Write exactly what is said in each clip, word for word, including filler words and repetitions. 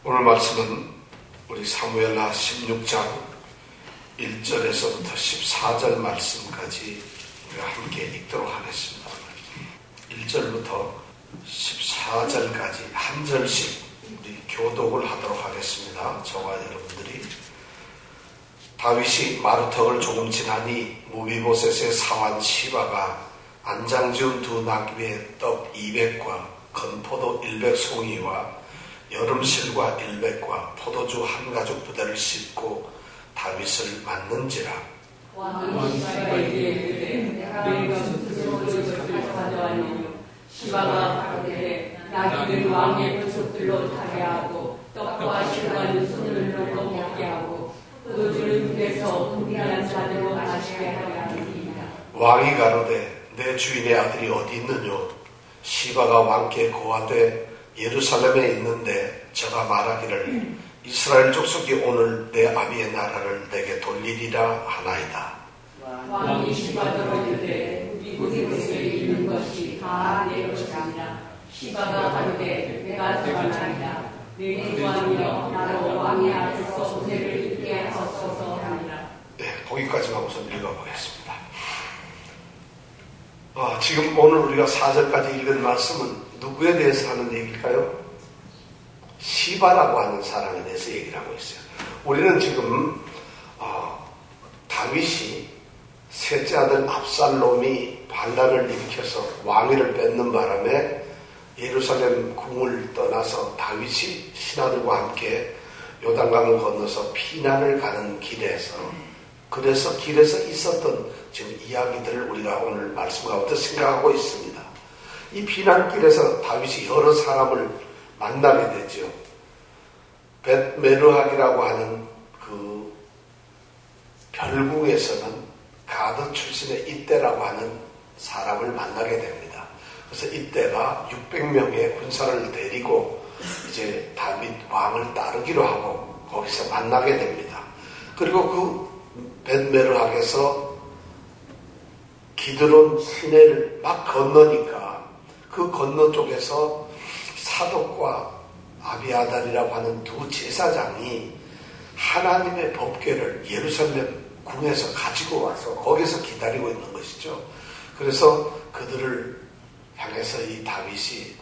오늘 말씀은 우리 사무엘하 십육 장 일 절에서부터 십사 절 말씀까지 우리가 함께 읽도록 하겠습니다. 일 절부터 십사 절까지 한 절씩 우리 교독을 하도록 하겠습니다. 저와 여러분들이. 다윗이 마루턱을 조금 지나니 무비보셋의 사환 시바가 안장 지은 두 나귀의 떡 이백과 건포도 일백 송이와 여름실과 일백과 포도주 한 가죽 부대를 싣고 다윗을 맞는지라. 왕은 시바에게 이르되 내가 이것을 가져왔느뇨. 시바가 가로되 나귀는 왕의 부속들로 타게 하고 떡과 실과는 손으로 먹게 하고 포도주는 입에서 분비한 잔으로 마시게 하려 함이니이다. 왕이 가로되 내 주인의 아들이 어디 있느뇨. 시바가 왕께 고하되 예루살렘에 있는데 저가 말하기를 이스라엘 족속이 오늘 내 아비의 나라를 내게 돌리리라 하나이다. 왕이 시바더러 이르되 이곳에 있는 것이 다 내 것이 아니라. 시바가 가로되 내가 들어가나이다. 내 주왕이여 나로 왕의 앞에서 은혜를 입게 하소서 하니라. 네, 거기까지만 우선 읽어보겠습니다. 아, 지금 오늘 우리가 사 절까지 읽은 말씀은 누구에 대해서 하는 얘기일까요? 시바라고 하는 사람에 대해서 얘기를 하고 있어요. 우리는 지금 어, 다윗이 셋째 아들 압살롬이 반란을 일으켜서 왕위를 뺏는 바람에 예루살렘 궁을 떠나서 다윗이 신하들과 함께 요단강을 건너서 피난을 가는 길에서 그래서 길에서 있었던 지금 이야기들을 우리가 오늘 말씀 가운데 생각하고 있습니다. 이 피난길에서 다윗이 여러 사람을 만나게 되죠. 벳메르학이라고 하는 그 별궁에서는 가드 출신의 이때라고 하는 사람을 만나게 됩니다. 그래서 이때가 육백 명의 군사를 데리고 이제 다윗 왕을 따르기로 하고 거기서 만나게 됩니다. 그리고 그 벳메르학에서 기드론 시내를 막 건너니까 그 건너 쪽에서 사독과 아비아달이라고 하는 두 제사장이 하나님의 법궤를 예루살렘 궁에서 가지고 와서 거기서 기다리고 있는 것이죠. 그래서 그들을 향해서 이 다윗이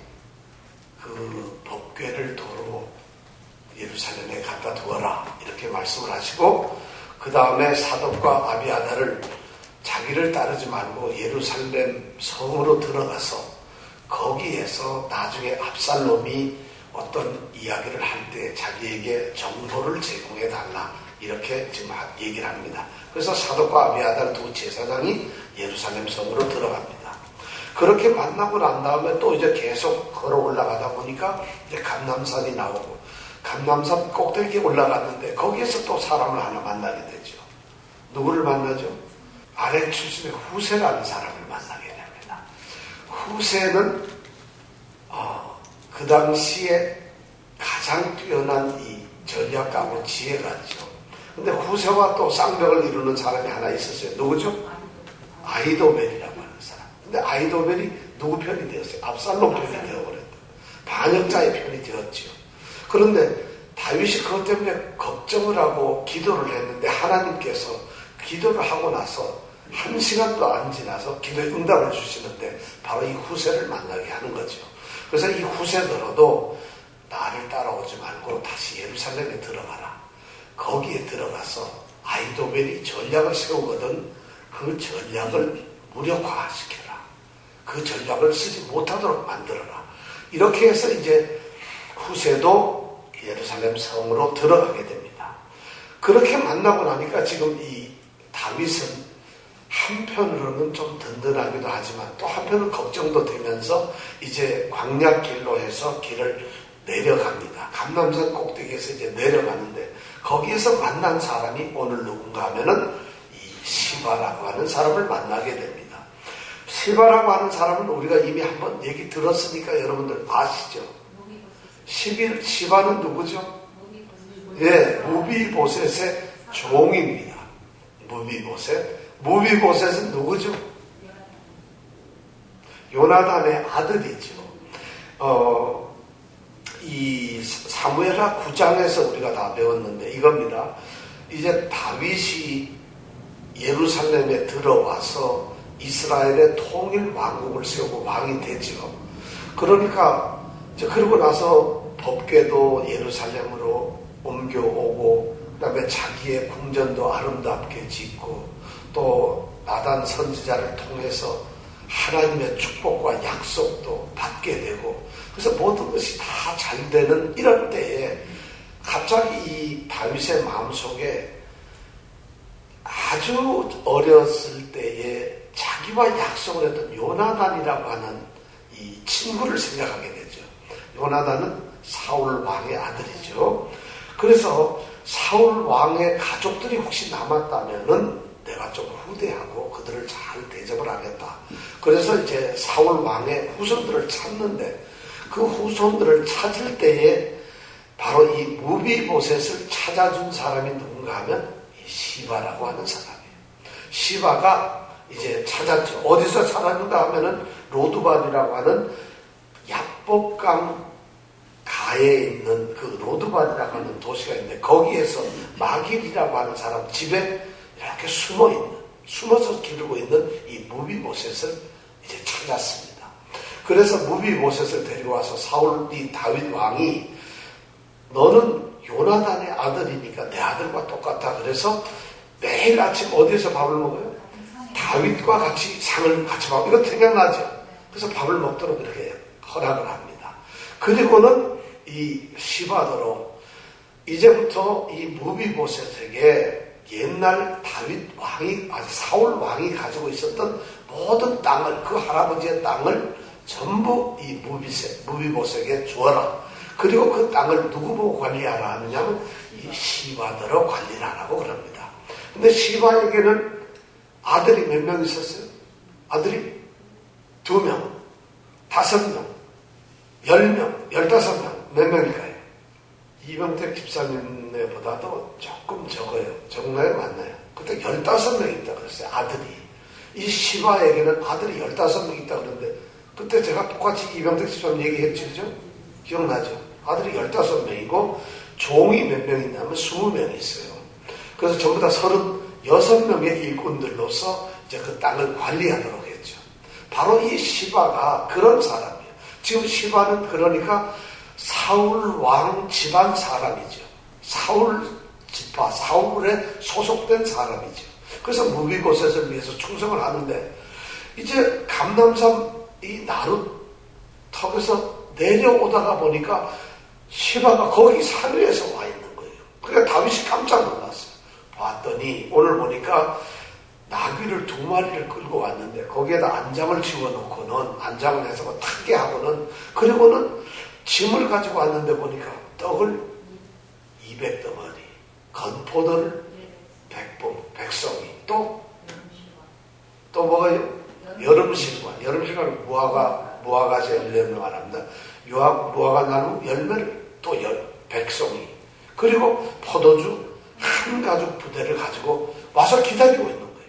그 법궤를 도로 예루살렘에 갖다 두어라 이렇게 말씀을 하시고 그 다음에 사독과 아비아달을 자기를 따르지 말고 예루살렘 성으로 들어가서 거기에서 나중에 압살롬이 어떤 이야기를 할 때 자기에게 정보를 제공해 달라 이렇게 지금 얘기를 합니다. 그래서 사독과 아비아달 두 제사장이 예루살렘 성으로 들어갑니다. 그렇게 만나고 난 다음에 또 이제 계속 걸어 올라가다 보니까 이제 감람산이 나오고 감람산 꼭대기에 올라갔는데 거기에서 또 사람을 하나 만나게 되죠. 누구를 만나죠? 아렉 출신의 후세라는 사람을 만나게 됩니다. 후세는 어, 그 당시에 가장 뛰어난 이 전략가고 지혜가죠. 근데 후세와 또 쌍벽을 이루는 사람이 하나 있었어요. 누구죠? 아히도벨이라고 하는 사람. 근데 아히도벨이 누구 편이 되었어요? 압살롬 편이 되어버렸다. 반역자의 편이 되었죠. 그런데 다윗이 그것 때문에 걱정을 하고 기도를 했는데 하나님께서 기도를 하고 나서 한 시간도 안 지나서 기도에 응답을 주시는데 바로 이 후세를 만나게 하는 거죠. 그래서 이 후세더라도 나를 따라오지 말고 다시 예루살렘에 들어가라. 거기에 들어가서 아히도벨이 전략을 세우거든 그 전략을 무력화시켜라. 그 전략을 쓰지 못하도록 만들어라. 이렇게 해서 이제 후세도 예루살렘 성으로 들어가게 됩니다. 그렇게 만나고 나니까 지금 이 다윗은 한편으로는 좀 든든하기도 하지만 또 한편은 걱정도 되면서 이제 광야길로 해서 길을 내려갑니다. 감람산 꼭대기에서 이제 내려가는데 거기에서 만난 사람이 오늘 누군가 하면은 이 시바라고 하는 사람을 만나게 됩니다. 시바라고 하는 사람은 우리가 이미 한번 얘기 들었으니까 여러분들 아시죠? 시비, 시바는 누구죠? 예, 무비보셋의 종입니다. 무비보셋. 무비보셋은 누구죠? 요나단의 아들이죠. 어, 이 사무엘하 구 장에서 우리가 다 배웠는데 이겁니다. 이제 다윗이 예루살렘에 들어와서 이스라엘의 통일 왕국을 세우고 왕이 되죠. 그러니까 이제 그러고 나서 법궤도 예루살렘으로 옮겨오고 그다음에 자기의 궁전도 아름답게 짓고 또 나단 선지자를 통해서 하나님의 축복과 약속도 받게 되고 그래서 모든 것이 다 잘 되는 이런 때에 갑자기 이 다윗의 마음속에 아주 어렸을 때에 자기와 약속을 했던 요나단이라고 하는 이 친구를 생각하게 되죠. 요나단은 사울 왕의 아들이죠. 그래서 사울 왕의 가족들이 혹시 남았다면은 내가 좀 후대하고 그들을 잘 대접을 하겠다. 그래서 이제 사울 왕의 후손들을 찾는데 그 후손들을 찾을 때에 바로 이 무비보셋을 찾아준 사람이 누군가 하면 이 시바라고 하는 사람이에요. 시바가 이제 찾았죠. 어디서 찾았는가 하면은 로드발이라고 하는 야복강 가에 있는 그 로드발이라고 하는 도시가 있는데 거기에서 마길이라고 하는 사람 집에 이렇게 숨어 있는, 숨어서 기르고 있는 이 무비보셋을 이제 찾았습니다. 그래서 무비보셋을 데리고 와서 사울 이 다윗 왕이 너는 요나단의 아들이니까 내 아들과 똑같아. 그래서 매일 아침 어디에서 밥을 먹어요? 다윗과 같이 상을 같이 먹고 이거 생각나죠? 그래서 밥을 먹도록 이렇게 허락을 합니다. 그리고는 이 시바더로 이제부터 이 무비보셋에게 옛날 다윗 왕이, 아니 사울 왕이 가지고 있었던 모든 땅을, 그 할아버지의 땅을 전부 이 무비셋, 무비보셋에게 주어라. 그리고 그 땅을 누구 보고 관리하라 하느냐면 이 시바더로 관리를 하라고 그럽니다. 근데 시바에게는 아들이 몇 명 있었어요? 아들이 두 명, 다섯 명, 열 명, 열다섯 명, 몇 명일까요? 이병택 집사님보다도 조금 적어요. 적나요? 맞나요? 그때 열다섯 명 있다 그랬어요. 아들이. 이 시바에게는 아들이 열다섯 명 있다 그러는데 그때 제가 똑같이 이병택 집사님 얘기했죠. 그죠? 기억나죠? 아들이 열다섯 명이고 종이 몇 명 있냐면 스무 명 있어요. 그래서 전부 다 서른여섯 명의 일꾼들로서 이제 그 땅을 관리하도록 했죠. 바로 이 시바가 그런 사람이에요. 지금 시바는 그러니까 사울 왕 집안 사람이죠. 사울 지파, 사울에 소속된 사람이죠. 그래서 무비보셋을 위해서 충성을 하는데 이제 감남산 이 나룻 턱에서 내려오다가 보니까 시바가 거기 산 위에서 와 있는 거예요. 그러니까 다윗이 깜짝 놀랐어요. 봤더니 오늘 보니까 나귀를 두 마리를 끌고 왔는데 거기에다 안장을 집어넣고는 안장을 해서 뭐 타게 하고는 그리고는 짐을 가지고 왔는데 보니까 떡을 이백 덩어리, 건포도를 백 봉, 백송이, 또, 또 뭐가요? 여름실과, 여름실과는 무화과, 무화과제 열매를 말합니다. 무화과 나무 열매를 또 열, 백송이, 그리고 포도주 한 가죽 부대를 가지고 와서 기다리고 있는 거예요.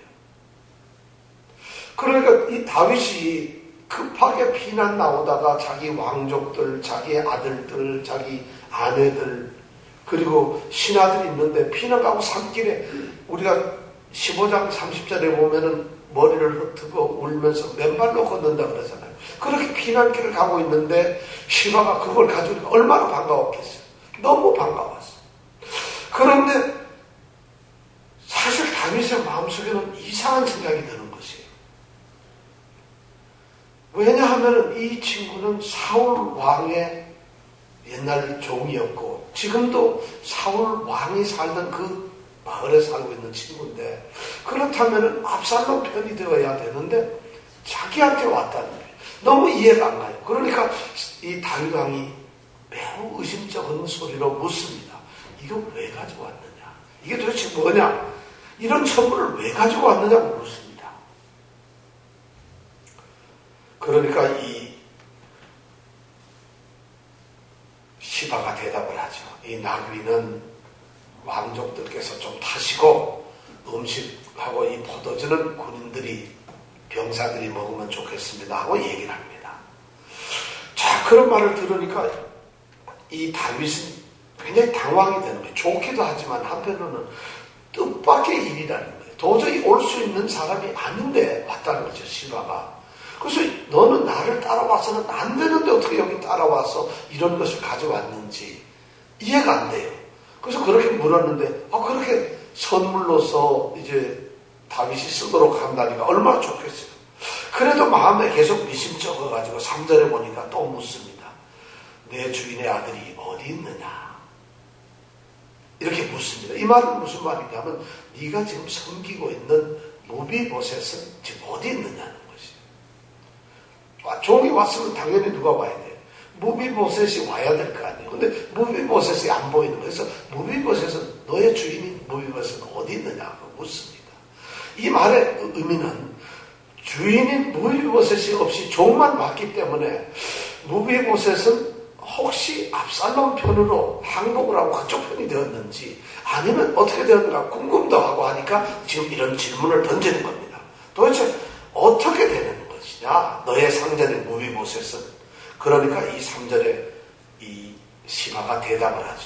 그러니까 이 다윗이 급하게 피난 나오다가 자기 왕족들, 자기 아들들, 자기 아내들, 그리고 신하들이 있는데 피난 가고 산길에 우리가 십오 장 삼십 절에 보면은 머리를 흩트고 울면서 맨발로 걷는다 그러잖아요. 그렇게 피난길을 가고 있는데 시바가 그걸 가지고 얼마나 반가웠겠어요. 너무 반가웠어요. 그런데 사실 다윗의 마음속에는 이상한 생각이 드는 것이에요. 왜냐하면 이 친구는 사울 왕의 옛날 종이었고 지금도 사울 왕이 살던 그 마을에 살고 있는 친구인데 그렇다면 압살롬 편이 되어야 되는데 자기한테 왔다는 거예요. 너무 이해가 안 가요. 그러니까 이 다윗 왕이 매우 의심쩍은 소리로 묻습니다. 이거 왜 가지고 왔느냐? 이게 도대체 뭐냐? 이런 선물을 왜 가지고 왔느냐고 묻습니다. 그러니까 이 시바가 대답을 하죠. 이 나귀는 왕족들께서 좀 타시고 음식하고 이 포도주는 군인들이 병사들이 먹으면 좋겠습니다 하고 얘기를 합니다. 자, 그런 말을 들으니까 이 다윗은 굉장히 당황이 되는 거예요. 좋기도 하지만 한편으로는 뜻밖의 일이라는 거예요. 도저히 올 수 있는 사람이 아닌데 왔다는 거죠, 시바가. 그래서 너는 나를 따라와서는 안 되는데 어떻게 여기 따라와서 이런 것을 가져왔는지 이해가 안 돼요. 그래서 그렇게 물었는데, 아, 그렇게 선물로서 이제 다윗이 쓰도록 한다니까 얼마나 좋겠어요. 그래도 마음에 계속 미심쩍어가지고 삼 절에 보니까 또 묻습니다. 내 주인의 아들이 어디 있느냐? 이렇게 묻습니다. 이 말은 무슨 말이냐면 네가 지금 섬기고 있는 무비보셋은 지금 어디 있느냐는 것이에요. 종이 왔으면 당연히 누가 와야 돼요? 무비보셋이 와야 될 거 아니에요. 근데 무비보셋이 안 보이는 거예요. 그래서 무비보셋은 너의 주인인 무비보셋은 어디 있느냐고 묻습니다. 이 말의 의미는 주인인 무비보셋이 없이 종만 왔기 때문에 무비보셋은 혹시 압살롬 편으로 항복을 하고 그쪽 편이 되었는지 아니면 어떻게 되었는가 궁금도 하고 하니까 지금 이런 질문을 던지는 겁니다. 도대체 어떻게 되는 것이냐? 너의 상전인 무비보셋은. 그러니까 이 삼 절에 이 시바가 대답을 하죠.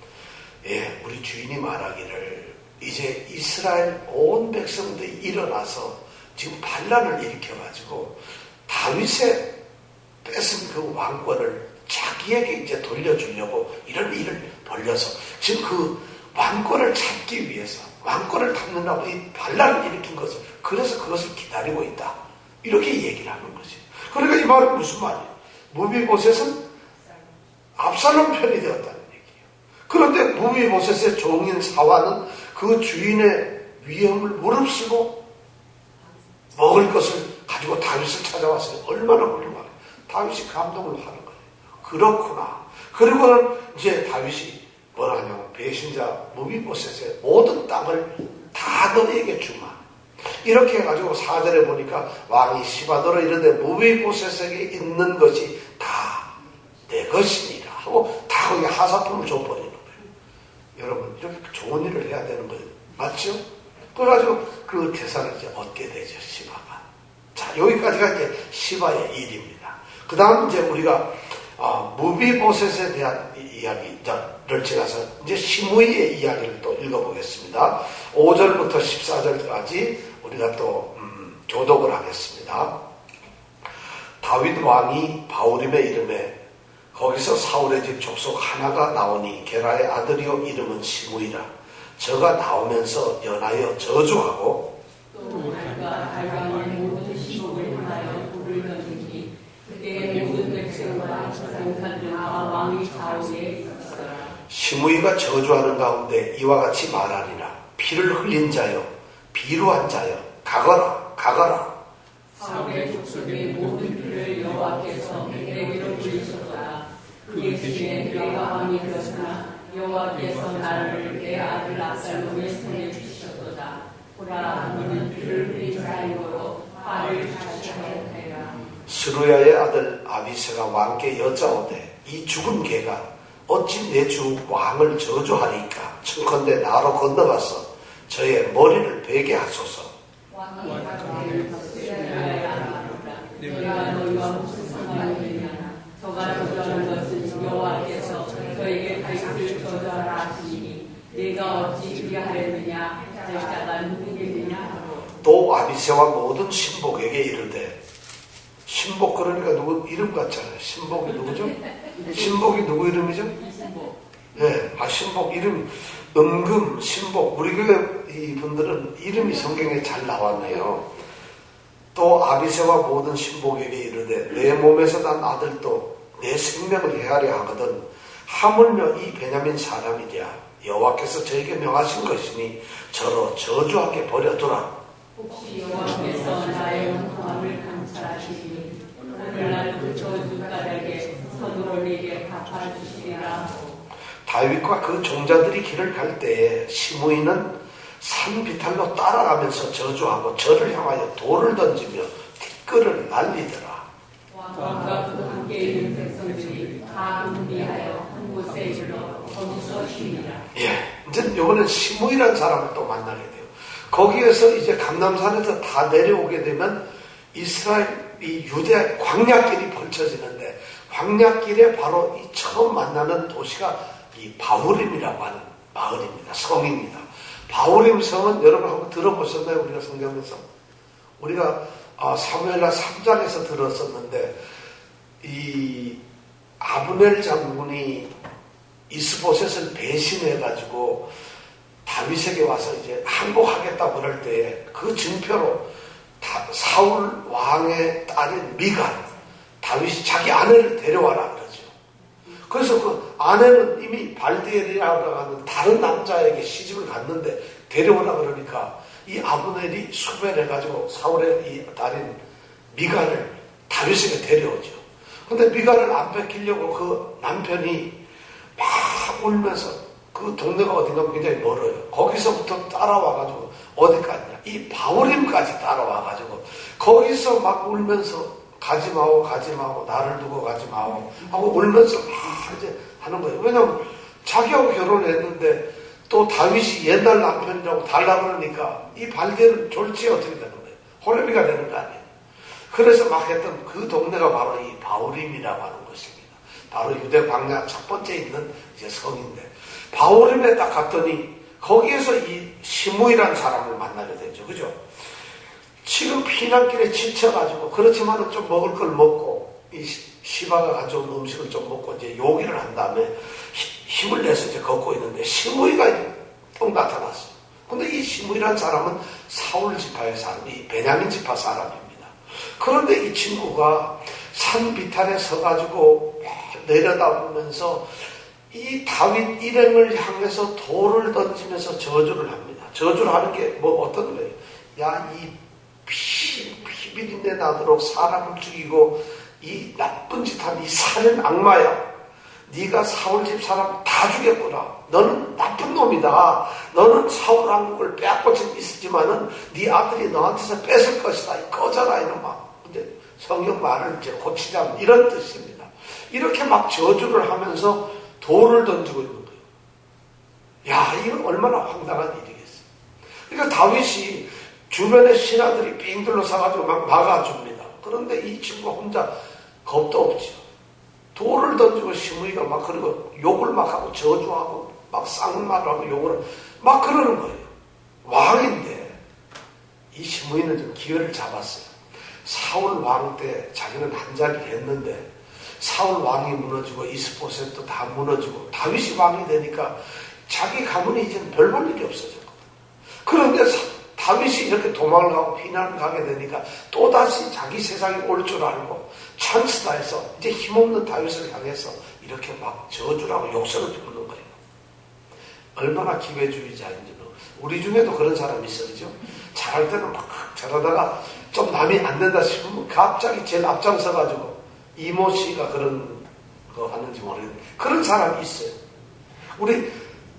예, 우리 주인이 말하기를 이제 이스라엘 온 백성들이 일어나서 지금 반란을 일으켜가지고 다윗의 뺏은 그 왕권을 자기에게 이제 돌려주려고 이런 일을 벌려서 지금 그 왕권을 찾기 위해서 왕권을 잡는다고 이 반란을 일으킨 것을 그래서 그것을 기다리고 있다. 이렇게 얘기를 하는 거지. 그러니까 이 말은 무슨 말이에요? 무비보셋은 압살롬 편이 되었다는 얘기예요. 그런데 무비보셋의 종인 사화는 그 주인의 위험을 무릅쓰고 먹을 것을 가지고 다윗을 찾아왔어요. 얼마나 훌륭하게. 다윗이 감동을 하는 거예요. 그렇구나. 그리고는 이제 다윗이 뭐라냐면 배신자 무비보셋의 모든 땅을 다 너에게 주마. 이렇게 해가지고 사 절에 보니까 왕이 시바더러 이르되 무비보셋에게 있는 것이 다 내 것이니라 하고 다 거기 하사품을 줘버리는 거예요. 여러분 이렇게 좋은 일을 해야 되는 거예요. 맞죠? 그래가지고 그 대사를 이제 얻게 되죠. 시바가. 자, 여기까지가 이제 시바의 일입니다. 그 다음 이제 우리가 어, 무비보셋에 대한 이야기를 지나서 이제 시므이의 이야기를 또 읽어보겠습니다. 오 절부터 십사 절까지 우리가 또 음, 교독을 하겠습니다. 다윗 왕이 바울임의 이름에 거기서 사울의 집 족속 하나가 나오니 게라의 아들이요 이름은 시므이라. 저가 나오면서 연하여 저주하고 또 달과 달광의 모든 시복을 향하여 불을 던지니 그때의 모든 백성과 전사들과 왕이 사울에 있었더라. 시므이가 저주하는 가운데 이와 같이 말하니라. 피를 흘린 자여 비루한 자여 가거라 가거라. 사울의 족속의 모든 피를 여호와께서 내게로 불리셨더라. 그 대신에 내가 왕이 되었으나 여호와께서 나를 내 아들 압살롬의 손에 주셨도다. 보라 너는 피를 흘린 자이므로 화를 다시 하였다. 스루야의 아들 아비새가 왕께 여짜오되 이 죽은 개가 어찌 내 주 왕을 저주하리까? 청컨대 나로 건너가서 저의 머리를 베게 하소서. 왕이 가로되 스루야의 아들아 내가 너희와 무슨 상관이 있느냐? 저가 저주하는 것은 여호와께서 저에게 다윗을 저주하라 하시니 내가 어찌 그리하였느냐? 할 자가 누구겠느냐 하고 또 아비새와 모든 신복에게 이르되 신복 그러니까 누구 이름 같잖아요. 신복이 누구죠? 신복이 누구 이름이죠? 신복. 네, 아 신복 이름 은금 신복 우리 교회 이분들은 이름이 성경에 잘 나왔네요. 또 아비새와 모든 신복에게 이르되 내 몸에서 난 아들도 내 생명을 헤아려 하거든 하물며 이 베냐민 사람이랴 여호와께서 저에게 명하신 것이니 저로 저주하게 버려두라. 혹시 여호와께서 나의 원통함을 감찰하시니 오늘날 그 저주가에게 선으로 내게 갚아주시리라. 다윗과 그 종자들이 길을 갈 때에 시므이는 산 비탈로 따라가면서 저주하고 저를 향하여 돌을 던지며 티끌을 날리더라. 왕과 그 함께 있는 백성들이 다 분비하여 한 곳에 이르러 거기서 쉬니라. 예, 이제 이번엔 시므이라는 사람을 또 만나게 돼요. 거기에서 이제 감람산에서 다 내려오게 되면 이스라엘 이 유대 광야길이 펼쳐지는데 광야길에 바로 이 처음 만나는 도시가 이 바후림이라고 하는 마을입니다. 성입니다. 바후림 성은 여러분 한번 들어보셨나요? 우리가 성경에서 우리가 사무엘하 삼 장에서 들었었는데 이 아브넬 장군이 이스보셋을 배신해가지고 다윗에게 와서 이제 항복하겠다고 그럴 때 그 증표로 사울 왕의 딸인 미갈, 다윗이 자기 아내를 데려와라 그러죠. 그래서 그 아내는 이미 발디엘이라고 하는 다른 남자에게 시집을 갔는데 데려오라 그러니까 이 아브넬이 수배해가지고 사울의 이 딸인 미갈을 다윗에게 데려오죠. 근데 미갈을 안 뺏기려고 그 남편이 막 울면서 그 동네가 어딘가 굉장히 멀어요. 거기서부터 따라와가지고 어디 갔냐? 이 바후림까지 따라와가지고 거기서 막 울면서 가지 마오, 가지 마오, 나를 두고 가지 마오 하고 울면서 막 이제 하는 거예요. 왜냐면 자기하고 결혼했는데 또 다윗이 옛날 남편이라고 달라 그러니까 이 발디엘은 졸지에 어떻게 되는 거예요? 호레비가 되는 거 아니에요? 그래서 막 했던 그 동네가 바로 이 바후림이라고 하는 것입니다. 바로 유대 광야 첫 번째 있는 이제 성인데 바후림에 딱 갔더니 거기에서 이 시므이라는 사람을 만나게 되죠. 그죠? 지금 피난길에 지쳐가지고 그렇지만은 좀 먹을 걸 먹고 이 시바가 가져온 음식을 좀 먹고 이제 요기를 한 다음에 힘을 내서 이제 걷고 있는데 시므이가 또 나타났어요. 근데 이 시므이라는 사람은 사울 지파의 사람, 이 베냐민 지파 사람입니다. 그런데 이 친구가 산 비탈에 서가지고 내려다보면서 이 다윗 일행을 향해서 돌을 던지면서 저주를 합니다. 저주를 하는 게 뭐 어떤 거예요? 야, 이 피, 피비린내 나도록 사람을 죽이고 이 나쁜 짓 한 이 살인 악마야. 네가 사울 집 사람 다 죽였구나. 너는 나쁜 놈이다. 너는 사울 왕국을 빼앗고 있었지만은 네 아들이 너한테서 뺏을 것이다. 꺼져라 이놈아. 근데 성경 말을 이제 고치자면 이런 뜻입니다. 이렇게 막 저주를 하면서 돌을 던지고 있는 거예요. 야, 이건 얼마나 황당한 일이겠어요. 그러니까 다윗이 주변의 신하들이 빙 둘러싸가지고 막 막아줍니다. 그런데 이 친구가 혼자 겁도 없죠. 돌을 던지고 시므이가 막 그러고 욕을 막 하고 저주하고 막 쌍말을 하고 욕을 막 그러는 거예요. 왕인데 이 시므이는 좀 기회를 잡았어요. 사울 왕 때 자기는 한 자리를 했는데 사울 왕이 무너지고 이스보셋도 다 무너지고 다윗이 왕이 되니까 자기 가문이 이제는 별 볼 일이 없어졌거든. 그런데 다윗이 이렇게 도망을 가고 피난을 가게 되니까 또다시 자기 세상이 올 줄 알고 찬스다 해서 이제 힘없는 다윗을 향해서 이렇게 막 저주라고 욕설을 부르는 거예요. 얼마나 기회주의자인지는. 우리 중에도 그런 사람이 있어, 그죠? 잘할 때는 막 잘하다가 좀 남이 안 된다 싶으면 갑자기 제일 앞장서가지고 이모 씨가 그런 거 하는지 모르겠는데 그런 사람이 있어요. 우리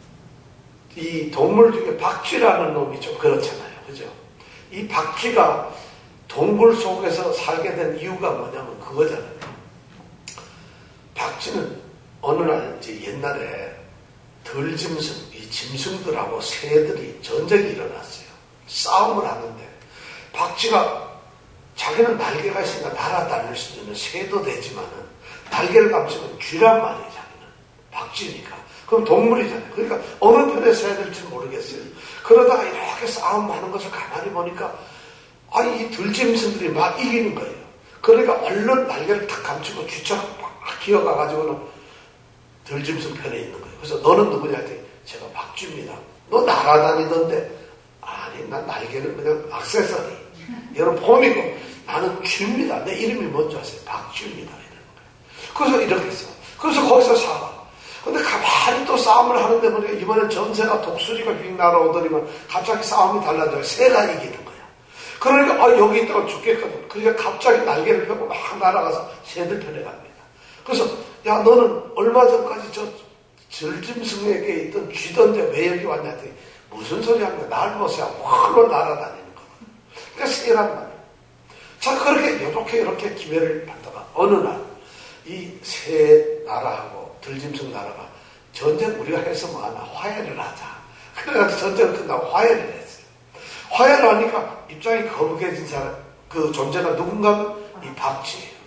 이 동물 중에 박쥐라는 놈이 좀 그렇잖아요. 그죠? 이 박쥐가 동굴 속에서 살게 된 이유가 뭐냐면 그거잖아요. 박쥐는 어느 날 이제 옛날에 들짐승, 이 짐승들하고 새들이 전쟁이 일어났어요. 싸움을 하는데 박쥐가 자기는 날개가 있으니까 날아다닐 수 있는 새도 되지만은 날개를 감추면 쥐란 말이에요. 자기는 박쥐니까. 그럼 동물이잖아요. 그러니까 어느 편에 서야 될지 모르겠어요. 그러다가 이렇게 싸움하는 것을 가만히 보니까 아니 이 들짐승들이 막 이기는 거예요. 그러니까 얼른 날개를 탁 감추고 쥐처럼 막 기어가가지고는 들짐승 편에 있는 거예요. 그래서 너는 누구냐 했더니 제가 박쥐입니다. 너 날아다니던데 아니 난 날개는 그냥 액세서리. 여러분 폼이고 나는 쥐입니다. 내 이름이 뭔지 아세요? 박쥐입니다. 이러는 거예요. 그래서 이렇게 했어. 그래서 거기서 살아. 근데 가만히 또 싸움을 하는데 보니까 이번엔 전세가 독수리가 휙 날아오더니만 갑자기 싸움이 달라져요. 새가 이기는 거야. 그러니까 아, 여기 있다가 죽겠거든. 그러니까 갑자기 날개를 펴고 막 날아가서 새들 편에 갑니다. 그래서 야 너는 얼마 전까지 저 들짐승에게 있던 쥐던데 왜 여기 왔냐 했더니 무슨 소리 하는 거야. 날 보세요. 확로 날아다니는 거야. 그러니까 새란 말이야. 자 그렇게 이렇게 이렇게 기회를 받다가 어느 날 이 새 나라하고 들짐승 나라가 전쟁 우리가 해서 뭐하나 화해를 하자. 그래가지고 전쟁을 끝나고 화해를 했어요. 화해를 하니까 입장이 거북해진 사람 그 존재가 누군가 하면 이 박쥐예요.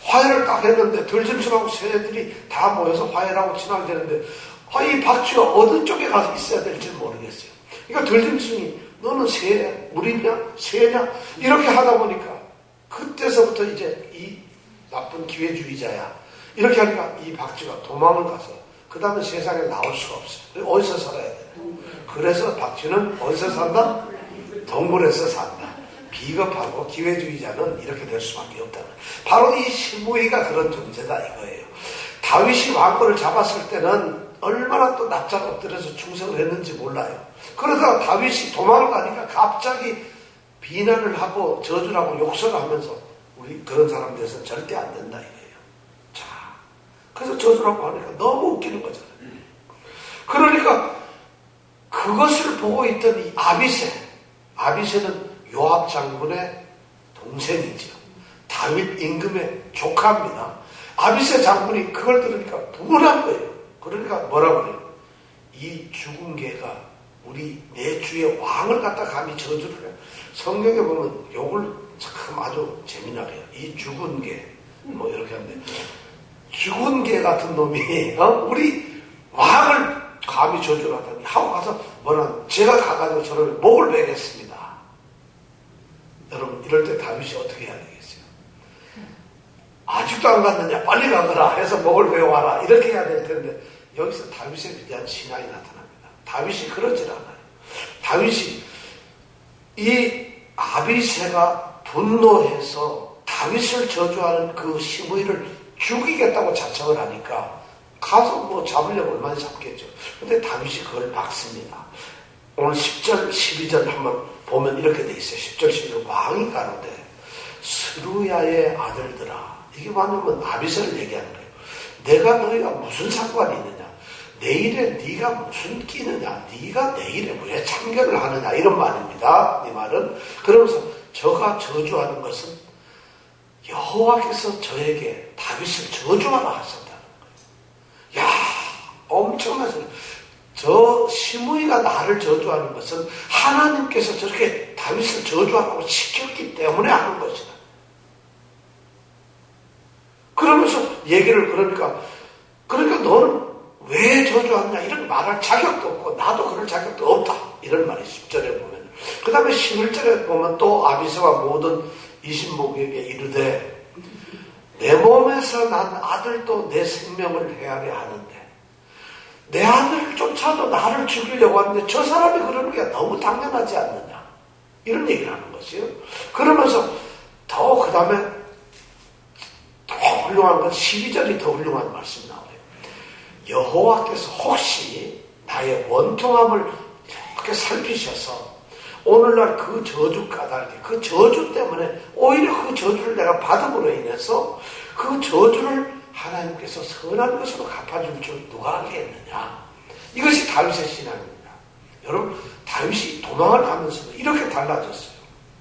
화해를 딱 했는데 들짐승하고 새들이 다 모여서 화해를 하고 지나게 되는데 아, 이 박쥐가 어느 쪽에 가서 있어야 될지 모르겠어요. 그러니까 들짐승이 너는 새, 물이냐? 새냐? 이렇게 하다 보니까 그때서부터 이제 이 나쁜 기회주의자야. 이렇게 하니까 이 박쥐가 도망을 가서 그 다음에 세상에 나올 수가 없어요. 어디서 살아야 돼? 그래서 박쥐는 어디서 산다? 동굴에서 산다. 비겁하고 기회주의자는 이렇게 될 수밖에 없다. 바로 이 시므이가 그런 존재다 이거예요. 다윗이 왕권을 잡았을 때는 얼마나 또 납작 엎드려서 충성을 했는지 몰라요. 그러다가 다윗이 도망을 가니까 갑자기 비난을 하고 저주를 하고 욕설을 하면서 우리 그런 사람들에서는 절대 안 된다 이거예요. 자, 그래서 저주를 하고 하니까 너무 웃기는 거잖아요. 그러니까 그것을 보고 있던 이 아비새, 아비새는 요압 장군의 동생이죠. 다윗 임금의 조카입니다. 아비새 장군이 그걸 들으니까 분한 거예요. 그러니까 뭐라고 그래요? 이 죽은 개가 우리 내 주의 왕을 갖다 감히 저주를 해요. 성경에 보면 욕을 참 아주 재미나게 해요. 이 죽은 개, 뭐 이렇게 하는데 죽은 개 같은 놈이 어? 우리 왕을 감히 저주를 하더니 하고 가서 뭐라 제가 가가지고 저를 목을 베겠습니다. 여러분 이럴 때 다윗이 어떻게 해야 되겠어요? 아직도 안 갔느냐? 빨리 가거라 해서 목을 베어와라 이렇게 해야 될 텐데 여기서 다윗에 대한 신앙이 나타납니다. 다윗이 그러질 않아요. 다윗이 이 아비새가 분노해서 다윗을 저주하는 그 시므이를 죽이겠다고 자청을 하니까 가서 뭐 잡으려면 얼마나 잡겠죠. 근데 다윗이 그걸 막습니다. 오늘 십 절, 십이 절 한번 보면 이렇게 돼 있어요. 십 절, 십이 절 왕이 가로되 스루야의 아들들아. 이게 뭐냐면 아비새를 얘기하는 거예요. 내가 너희가 무슨 상관이 있느냐. 내일에 네가 무슨 끼느냐. 네가 내일에 왜 참견을 하느냐. 이런 말입니다. 이 말은. 그러면서 저가 저주하는 것은 여호와께서 저에게 다윗을 저주하라 하셨다는 거예요. 야, 엄청나죠. 저 시므이가 나를 저주하는 것은 하나님께서 저렇게 다윗을 저주하라고 시켰기 때문에 하는 것이다. 그러면서 얘기를 그러니까 그러니까 너는 왜 저주하느냐 이런 말할 자격도 없고 나도 그럴 자격도 없다. 이런 말이 십 절에 보면. 그 다음에 십일 절에 보면 또 아비새와 모든 이신목에게 이르되 내 몸에서 난 아들도 내 생명을 헤아려 하는데 내 아들조차도 나를 죽이려고 하는데 저 사람이 그러는 게 너무 당연하지 않느냐. 이런 얘기를 하는 것이요. 그러면서 더 그 다음에 더 훌륭한 건 십이 절이 더 훌륭한 말씀이 나와요. 여호와께서 혹시 나의 원통함을 이렇게 살피셔서 오늘날 그 저주 까닭에 그 저주 때문에 오히려 그 저주를 내가 받음으로 인해서 그 저주를 하나님께서 선한 것으로 갚아줄 줄 누가 알겠느냐. 이것이 다윗의 신앙입니다. 여러분 다윗이 도망을 가면서도 이렇게 달라졌어요.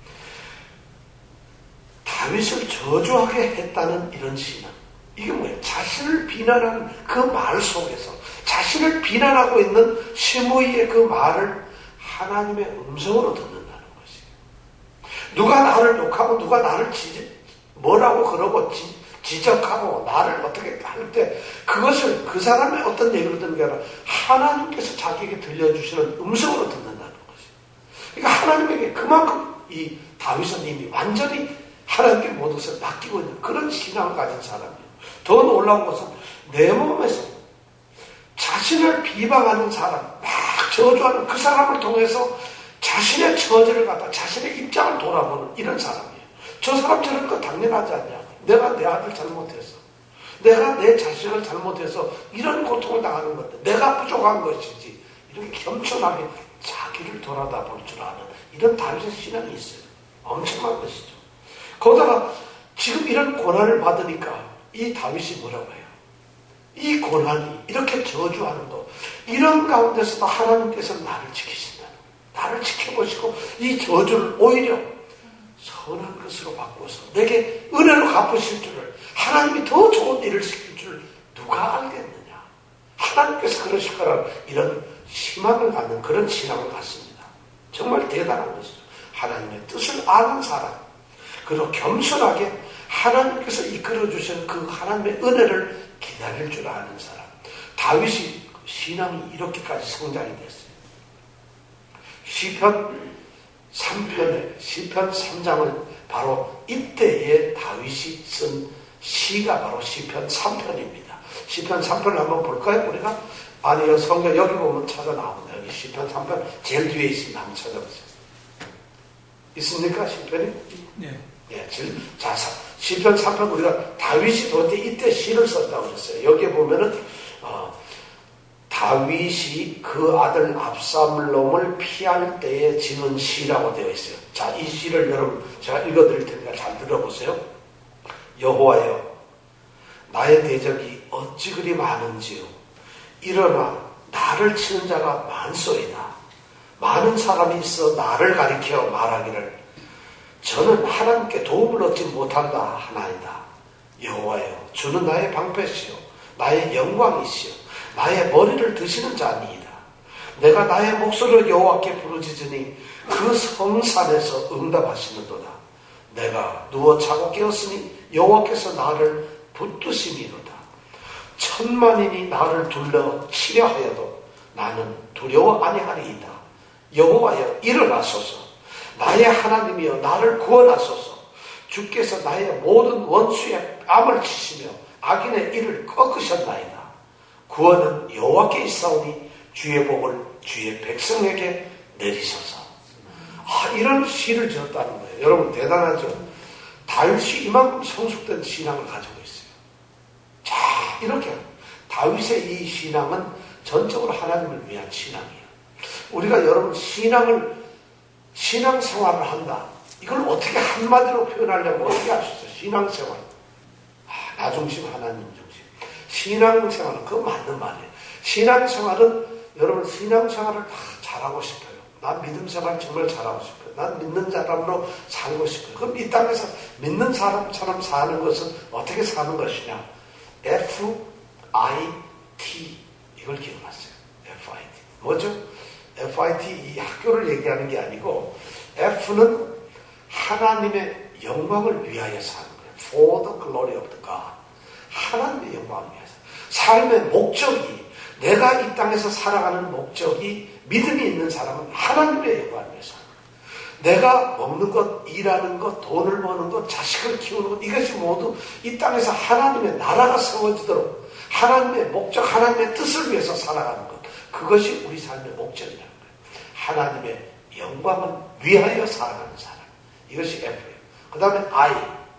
다윗을 저주하게 했다는 이런 신앙. 이게 뭐예요? 자신을 비난하는 그 말 속에서 자신을 비난하고 있는 시므이의 그 말을 하나님의 음성으로 듣는다는 것이에요. 누가 나를 욕하고 누가 나를 지, 뭐라고 그러고 지, 지적하고 나를 어떻게 할 때 그것을 그 사람의 어떤 얘기로 듣는 게 아니라 하나님께서 자기에게 들려주시는 음성으로 듣는다는 것이에요. 그러니까 하나님에게 그만큼 이 다윗은 이미 완전히 하나님께 모든 것을 맡기고 있는 그런 신앙을 가진 사람이에요. 더 놀라운 것은 내 몸에서 자신을 비방하는 사람, 막 저주하는 그 사람을 통해서 자신의 처지를 갖다 자신의 입장을 돌아보는 이런 사람이에요. 저 사람 저런 거 당연하지 않냐. 내가 내 아들 잘못해서 내가 내 자식을 잘못해서 이런 고통을 당하는 건데 내가 부족한 것이지. 이렇게 겸손하게 자기를 돌아다 볼 줄 아는 이런 다윗의 신앙이 있어요. 엄청난 것이죠. 거기다가 지금 이런 고난을 받으니까 이 다윗이 뭐라고 해요? 이 고난이 이렇게 저주하는 것 이런 가운데서도 하나님께서 나를 지키신다는 거예요. 나를 지켜보시고 이 저주를 오히려 선한 것으로 바꿔서 내게 은혜로 갚으실 줄을 하나님이 더 좋은 일을 시킬 줄 누가 알겠느냐. 하나님께서 그러실 거라는 이런 희망을 갖는 그런 신앙을 갖습니다. 정말 대단한 것이죠. 하나님의 뜻을 아는 사람 그리고 겸손하게 하나님께서 이끌어주신 그 하나님의 은혜를 기다릴 줄 아는 사람. 다윗이 신앙이 이렇게까지 성장이 됐어요. 시편 삼 편에, 시편 삼 장은 바로 이때에 다윗이 쓴 시가 바로 시편 삼 편입니다. 시편 삼 편을 한번 볼까요? 우리가? 아니요, 성경 여기 보면 찾아 나옵니다. 여기 시편 삼 편 제일 뒤에 있습니다. 한번 찾아보세요. 있습니까? 시편이? 네. 예, 자, 시편 삼 편 우리가 다윗이 도대체 이때 시를 썼다고 그랬어요. 여기에 보면은, 어, 다윗이 그 아들 압살롬을 피할 때에 지은 시라고 되어 있어요. 자, 이 시를 여러분 제가 읽어드릴 테니까 잘 들어보세요. 여호와여, 나의 대적이 어찌 그리 많은지요. 일어나 나를 치는 자가 많소이다. 많은 사람이 있어 나를 가리켜 말하기를 저는 하나님께 도움을 얻지 못한다 하나이다. 여호와여, 주는 나의 방패시요 나의 영광이시요 나의 머리를 드시는 자니이다. 내가 나의 목소리를 여호와께 부르짖으니 그 성산에서 응답하시는도다. 내가 누워 자고 깨었으니 여호와께서 나를 붙드심이로다. 천만인이 나를 둘러 치려 하여도 나는 두려워 아니하리이다. 여호와여, 일어나소서. 나의 하나님이여, 나를 구원하소서. 주께서 나의 모든 원수의 뺨을 치시며 악인의 이를 꺾으셨나이다. 구원은 여호와께 있사오니 주의 복을 주의 백성에게 내리소서. 아, 이런 시를 지었다는 거예요. 여러분 대단하죠? 다윗이 이만큼 성숙된 신앙을 가지고 있어요. 자, 이렇게 다윗의 이 신앙은 전적으로 하나님을 위한 신앙이에요. 우리가 여러분 신앙을 신앙생활을 한다. 이걸 어떻게 한마디로 표현하려면 어떻게 할 수 있어요? 신앙생활. 아, 나 중심, 하나님 중심. 신앙생활은 그거 맞는 말이에요. 신앙생활은 여러분 신앙생활을 다 잘하고 싶어요. 난 믿음생활 정말 잘하고 싶어요. 난 믿는 사람으로 살고 싶어요. 그럼 이 땅에서 믿는 사람처럼 사는 것은 어떻게 사는 것이냐? 에프 아이 티 이걸 기억하세요. 에프 아이 티 뭐죠? 에프 아이 티 이 학교를 얘기하는 게 아니고 F는 하나님의 영광을 위하여 사는 거예요. For the glory of the God. 하나님의 영광을 위해서. 삶의 목적이, 내가 이 땅에서 살아가는 목적이 믿음이 있는 사람은 하나님의 영광을 위해서 하는 거예요. 내가 먹는 것, 일하는 것, 돈을 버는 것, 자식을 키우는 것, 이것이 모두 이 땅에서 하나님의 나라가 세워지도록 하나님의 목적, 하나님의 뜻을 위해서 살아가는 것. 그것이 우리 삶의 목적이라는 거예요. 하나님의 영광을 위하여 살아가는 사람. 이것이 F예요. 그 다음에 I.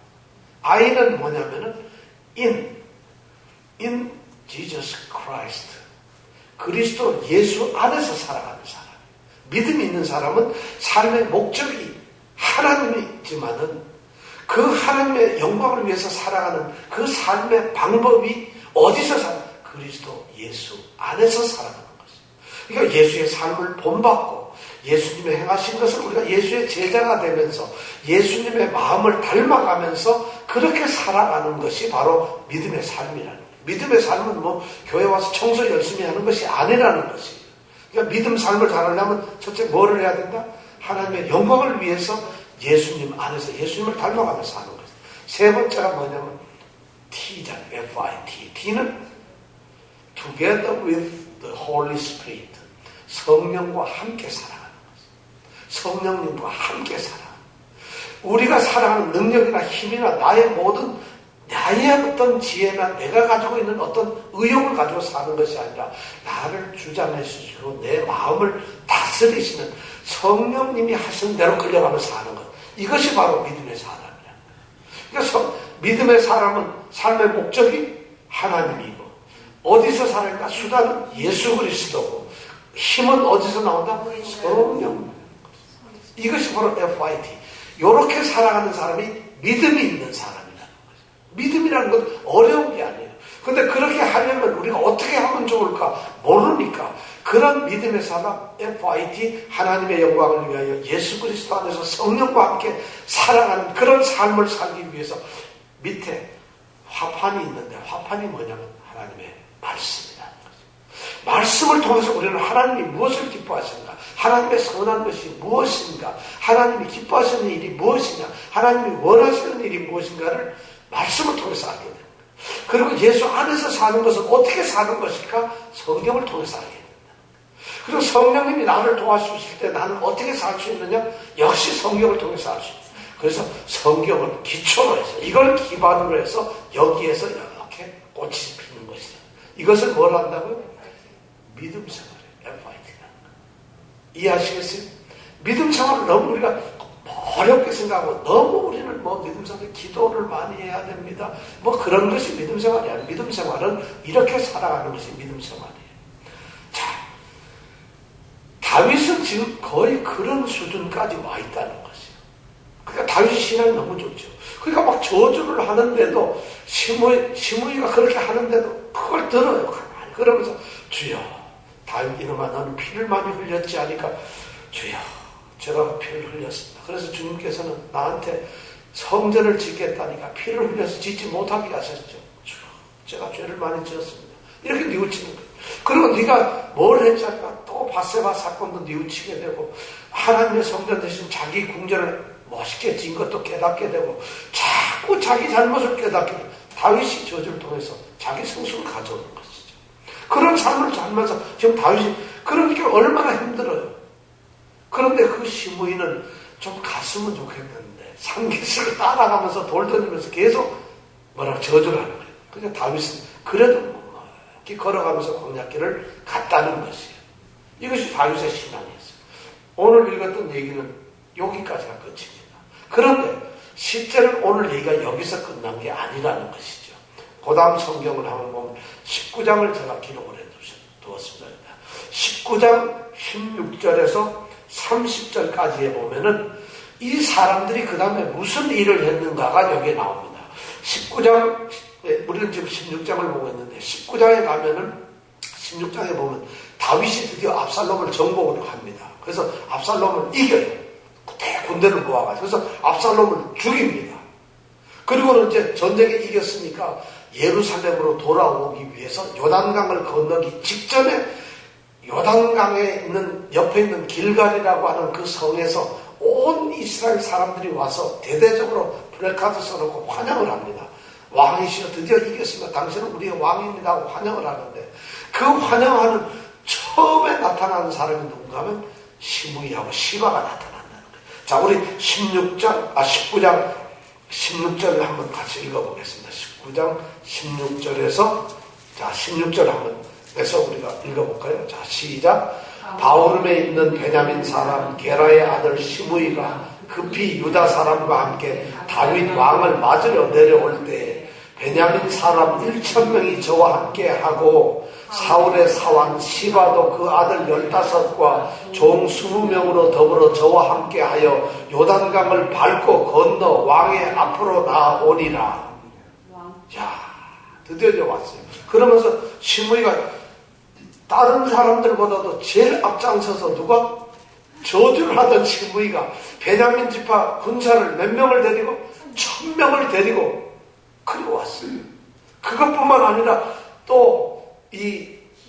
I는 뭐냐면은 in, in Jesus Christ. 그리스도 예수 안에서 살아가는 사람. 믿음이 있는 사람은 삶의 목적이 하나님이지만은 그 하나님의 영광을 위해서 살아가는 그 삶의 방법이 어디서 살아? 그리스도 예수 안에서 살아가는 것이에요. 그러니까 예수의 삶을 본받고 예수님의 행하신 것을 우리가 예수의 제자가 되면서 예수님의 마음을 닮아가면서 그렇게 살아가는 것이 바로 믿음의 삶이라는 거예요. 믿음의 삶은 뭐 교회 와서 청소 열심히 하는 것이 아니라는 것이에요. 그러니까 믿음 삶을 잘하려면 첫째 뭐를 해야 된다? 하나님의 영광을 위해서 예수님 안에서 예수님을 닮아가면서 하는 것이에요. 세 번째가 뭐냐면 T잖아요. 에프 아이 티. T는 Together with the Holy Spirit. 성령과 함께 살아가는 것이에요. 성령님과 함께 살아. 우리가 살아가는 능력이나 힘이나 나의 모든 나의 어떤 지혜나 내가 가지고 있는 어떤 의욕을 가지고 사는 것이 아니라 나를 주장해 주시고 내 마음을 다스리시는 성령님이 하신 대로 끌려가며 사는 것. 이것이 바로 믿음의 사람이라는 거예요. 그래서 믿음의 사람은 삶의 목적이 하나님이고 어디서 살아있다? 수단은 예수 그리스도고 힘은 어디서 나온다? 성령. 이것이 바로 에프 아이 티. 이렇게 살아가는 사람이 믿음이 있는 사람이라는 거죠. 믿음이라는 건 어려운 게 아니에요. 근데 그렇게 하려면 우리가 어떻게 하면 좋을까 모르니까 그런 믿음의 사람 에프 아이 티 하나님의 영광을 위하여 예수 그리스도 안에서 성령과 함께 살아가는 그런 삶을 살기 위해서 밑에 화판이 있는데 화판이 뭐냐면 하나님의 말씀이라는 거죠. 말씀을 통해서 우리는 하나님이 무엇을 기뻐하시는가, 하나님의 선한 것이 무엇인가, 하나님이 기뻐하시는 일이 무엇이냐, 하나님이 원하시는 일이 무엇인가를 말씀을 통해서 알게 됩니다. 그리고 예수 안에서 사는 것은 어떻게 사는 것일까? 성경을 통해서 알게 됩니다. 그리고 성령님이 나를 도와주실 때 나는 어떻게 살 수 있느냐? 역시 성경을 통해서 알 수 있습니다. 그래서 성경을 기초로 해서 이걸 기반으로 해서 여기에서 이렇게 꽃이 피는 것이다. 이것을 뭘 한다고요? 믿음 생활이에요. 에프 아이 티라는 거. 이해하시겠어요? 믿음 생활을 너무 우리가 어렵게 생각하고 너무 우리는 뭐 믿음 생활 기도를 많이 해야 됩니다. 뭐 그런 것이 믿음 생활이 아니에요. 믿음 생활은 이렇게 살아가는 것이 믿음 생활이에요. 자, 다윗은 지금 거의 그런 수준까지 와 있다는 것이에요. 그러니까 다윗 신앙이 너무 좋죠. 그러니까 막 저주를 하는데도 시므이, 시므이가 그렇게 하는데도 그걸 들어요. 그러면서 주여 다윗 이놈아 너는 피를 많이 흘렸지 하니까 주여 제가 피를 흘렸습니다. 그래서 주님께서는 나한테 성전을 짓겠다니까 피를 흘려서 짓지 못하게 하셨죠. 주여 제가 죄를 많이 지었습니다. 이렇게 뉘우치는 거예요. 그리고 네가 뭘 했자니까 또 바세바 사건도 뉘우치게 되고 하나님의 성전 대신 자기 궁전을 멋있게 지은 것도 깨닫게 되고 자꾸 자기 잘못을 깨닫게 되고 다윗이 저주를 통해서 자기 성수를 가져오는 것이죠. 그런 삶을 살면서 지금 다윗이 그러니까 얼마나 힘들어요. 그런데 그 시므이는 좀 갔으면 좋겠는데 산기슭을 따라가면서 돌 던지면서 계속 뭐라 저주를 하는 거예요. 그러니까 다윗은 그래도 이렇게 걸어가면서 광야길을 갔다는 것이에요. 이것이 다윗의 신앙이었어요. 오늘 읽었던 얘기는 여기까지가 끝입니다. 그런데 실제로는 오늘 얘기가 여기서 끝난 게 아니라는 것이죠. 그 다음 성경을 한번 보면 십구 장을 제가 기록을 해두었습니다. 십구 장 십육 절에서 삼십 절까지에 보면은 이 사람들이 그 다음에 무슨 일을 했는가가 여기에 나옵니다. 십구 장, 우리는 지금 십육 장을 보고 있는데 십구 장에 가면은 십육 장에 보면 다윗이 드디어 압살롬을 정복을 합니다. 그래서 압살롬을 이겨요. 군대를 모아가지고. 그래서 압살롬을 죽입니다. 그리고는 이제 전쟁에 이겼으니까 예루살렘으로 돌아오기 위해서 요단강을 건너기 직전에 요단강에 있는 옆에 있는 길갈이라고 하는 그 성에서 온 이스라엘 사람들이 와서 대대적으로 플래카드 써놓고 환영을 합니다. 왕이시여 드디어 이겼습니다. 당신은 우리의 왕입니다 하고 환영을 하는데 그 환영하는 처음에 나타나는 사람이 누군가 하면 시므이하고 시바가 나타난다는 거예요. 자, 우리 십육 장, 아, 십구 장 십육 절을 한번 같이 읽어보겠습니다. 십구 장 십육 절에서 자, 십육 절 한번 해서 우리가 읽어볼까요? 자, 시작. 바오름에 있는 베냐민 사람 게라의 아들 시므이가 급히 유다 사람과 함께 다윗 왕을 맞으러 내려올 때 베냐민 사람 일천 명이 저와 함께 하고 사울의 사환 시바도 그 아들 열다섯과 종 스무 명으로 더불어 저와 함께 하여 요단강을 밟고 건너 왕의 앞으로 나아오니라. 자, 드디어 이제 왔어요. 그러면서 시므이가 다른 사람들보다도 제일 앞장서서 누가 저주를 하던 시므이가 베냐민 지파 군사를 몇 명을 데리고 천 명을 데리고 그리고 왔어요. 그것뿐만 아니라 또 이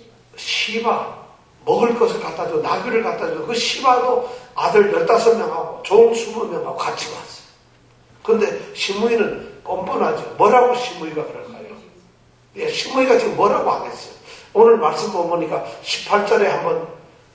시바 먹을 것을 갖다 줘 나귀를 갖다 줘 그 시바도 아들 열다섯 명하고 종 스무 명하고 같이 왔어요. 그런데 시므이는 뻔뻔하죠. 뭐라고 시므이가 그럴까요? 예, 시므이가 지금 뭐라고 하겠어요? 오늘 말씀 보니까 십팔 절에 한번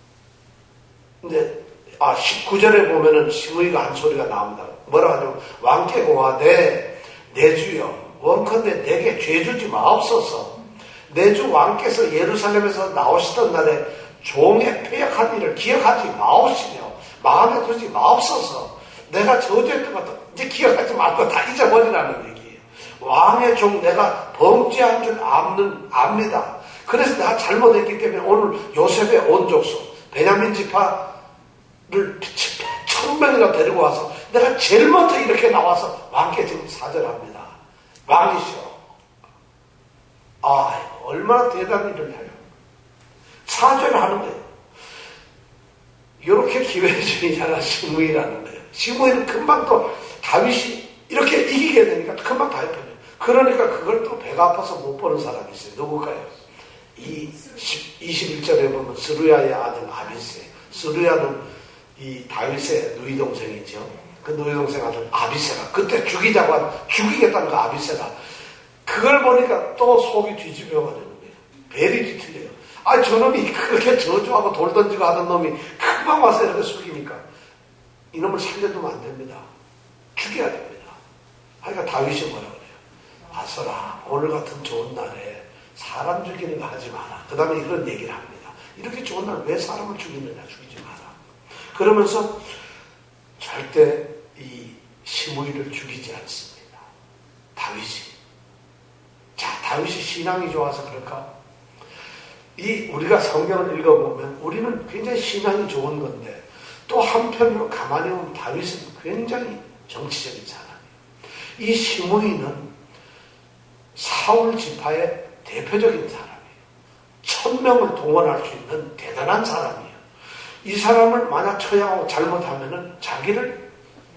이제 아 십구 절에 보면은 시므이가 한 소리가 나옵니다. 뭐라고 하냐면 왕께 고하되 내 주여 원컨대 내게 죄 주지 마옵소서. 내 주 왕께서 예루살렘에서 나오시던 날에 종의 패역한 일을 기억하지 마옵시며 마음에 두지 마옵소서. 내가 저주했던 것도 이제 기억하지 말고 다 잊어버리라는 얘기예요. 왕의 종 내가 범죄한 줄 압는, 압니다. 그래서 내가 잘못했기 때문에 오늘 요셉의 온 족속 베냐민 지파를 천 명이나 데리고 와서 내가 제일 먼저 이렇게 나와서 왕께 지금 사절합니다. 왕이시여, 아 얼마나 대단한 일을 해요. 사죄를 하는 거예요. 이렇게 기회주의자가 시므이라는 거예요. 시므이는 금방 또 다윗이 이렇게 이기게 되니까 금방 다 해버려요. 그러니까 그걸 또 배가 아파서 못 보는 사람이 있어요. 누굴까요? 이 이십일 절에 보면 스루야의 아들 아비세. 스루야는 이 다윗의 누이 동생이죠. 그 너희 동생 아들 아비새가 그때 죽이자고 한 죽이겠다는 거 아비새가 그걸 보니까 또 속이 뒤집어가 되는 거예요. 벨이 뒤틀려요. 아 저놈이 그렇게 저주하고 돌 던지고 하던 놈이 금방 와서 이렇게 숙이니까 이놈을 살려두면 안 됩니다. 죽여야 됩니다. 그러니까 다윗이 뭐라 그래요? 아서라 오늘 같은 좋은 날에 사람 죽이는 거 하지 마라. 그 다음에 이런 얘기를 합니다. 이렇게 좋은 날 왜 사람을 죽이느냐 죽이지 마라. 그러면서 절대 이 시므이를 죽이지 않습니다. 다윗이. 자, 다윗이 신앙이 좋아서 그럴까? 이 우리가 성경을 읽어보면 우리는 굉장히 신앙이 좋은 건데 또 한편으로 가만히 보면 다윗은 굉장히 정치적인 사람이에요. 이 시므이는 사울 지파의 대표적인 사람이에요. 천 명을 동원할 수 있는 대단한 사람이에요. 이 사람을 만약 처형하고 잘못하면은 자기를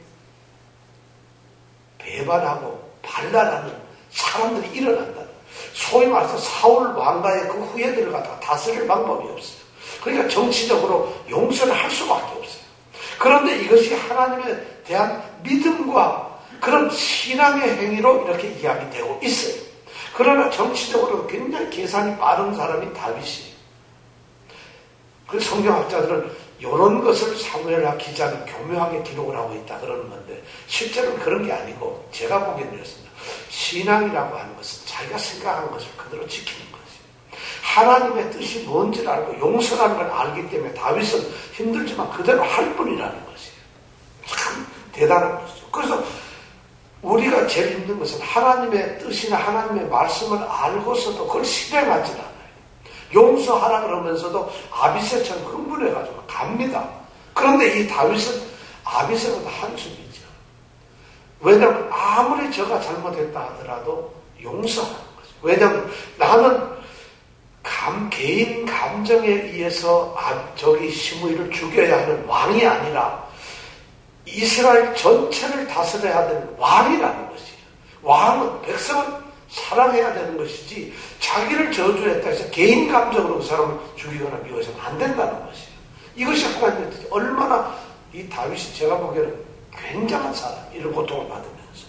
배반하고 반란하는 사람들이 일어난다. 소위 말해서 사울 왕가의 그 후예들을 갖다가 다스릴 방법이 없어요. 그러니까 정치적으로 용서를 할 수밖에 없어요. 그런데 이것이 하나님에 대한 믿음과 그런 신앙의 행위로 이렇게 이야기되고 있어요. 그러나 정치적으로 굉장히 계산이 빠른 사람이 다윗이에요. 그래서 성경학자들은 이런 것을 사무엘하 기자는 교묘하게 기록을 하고 있다 그러는 건데 실제로는 그런 게 아니고 제가 보기에는 이렇습니다. 신앙이라고 하는 것은 자기가 생각한 것을 그대로 지키는 것이에요. 하나님의 뜻이 뭔지를 알고 용서라는 걸 알기 때문에 다윗은 힘들지만 그대로 할 뿐이라는 것이에요. 참 대단한 것이죠. 그래서 우리가 제일 힘든 것은 하나님의 뜻이나 하나님의 말씀을 알고서도 그걸 실행하지 않아요. 용서하라 그러면서도 아비새처럼 흥분해가지고 갑니다. 그런데 이 다윗은 아비새보다 한숨이죠. 왜냐하면 아무리 저가 잘못했다 하더라도 용서하는 거죠. 왜냐하면 나는 감, 개인 감정에 의해서 아, 저기 시므이를 죽여야 하는 왕이 아니라 이스라엘 전체를 다스려야 되는 왕이라는 것이에요. 왕은 백성을 사랑해야 되는 것이지 자기를 저주했다 해서 개인 감정으로 그 사람을 죽이거나 미워해서는 안 된다는 것이에요. 이것이 하나님의 뜻이 얼마나 이 다윗이 제가 보기에는 굉장한 사람, 이런 고통을 받으면서.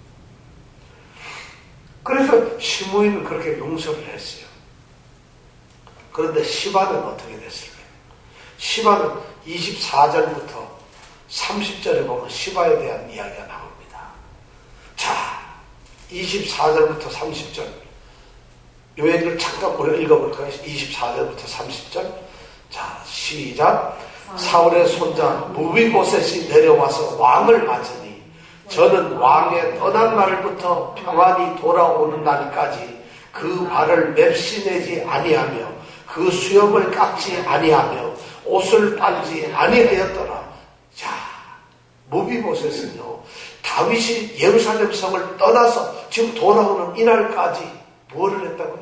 그래서 시므이는 그렇게 용서를 했어요. 그런데 시바는 어떻게 됐을까요? 시바는 이십사 절부터 삼십 절에 보면 시바에 대한 이야기가 나옵니다. 자, 이십사 절부터 삼십 절. 이 얘기를 잠깐 우리가 읽어볼까요? 이십사 절부터 삼십 절. 자, 시작. 사울의 손자 무비보셋이 내려와서 왕을 맞으니 저는 왕의 떠난 날부터 평안히 돌아오는 날까지 그 발을 맵시내지 아니하며 그 수염을 깎지 아니하며 옷을 빨지 아니하였더라. 자, 무비보셋은요, 다윗이 예루살렘 성을 떠나서 지금 돌아오는 이날까지 뭐를 했다고요?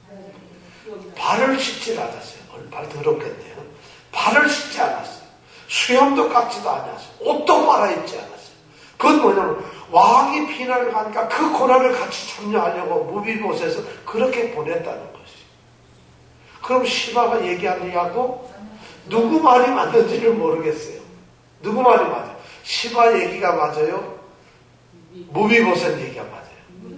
발을 씻지 않았어요. 얼마나 더럽겠네요. 발을 씻지 않았어요. 수염도 깎지도 않았어요. 옷도 빨아입지 않았어요. 그건 뭐냐면 왕이 피난을 가니까 그 고난을 같이 참여하려고 무비보셋에서 그렇게 보냈다는 것이에요. 그럼 시바가 얘기하느냐고 누구 말이 맞는지를 모르겠어요. 누구 말이 맞아요? 시바 얘기가 맞아요? 무비보셋 얘기가 맞아요?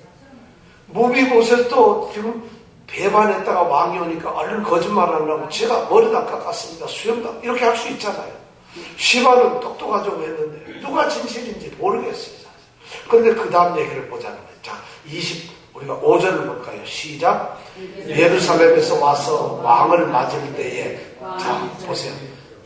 무비보셋도 지금 배반했다가 왕이 오니까 얼른 거짓말 하려고 제가 머리다 깎았습니다. 수염다 이렇게 할 수 있잖아요. 시바는 똑똑하자고 했는데 누가 진실인지 모르겠어요. 사실. 그런데 그 다음 얘기를 보자는 거예요. 자, 이십 우리가 오 절을 볼까요? 시작. 예루살렘에서 와서 왕을 맞을 때에 자 보세요.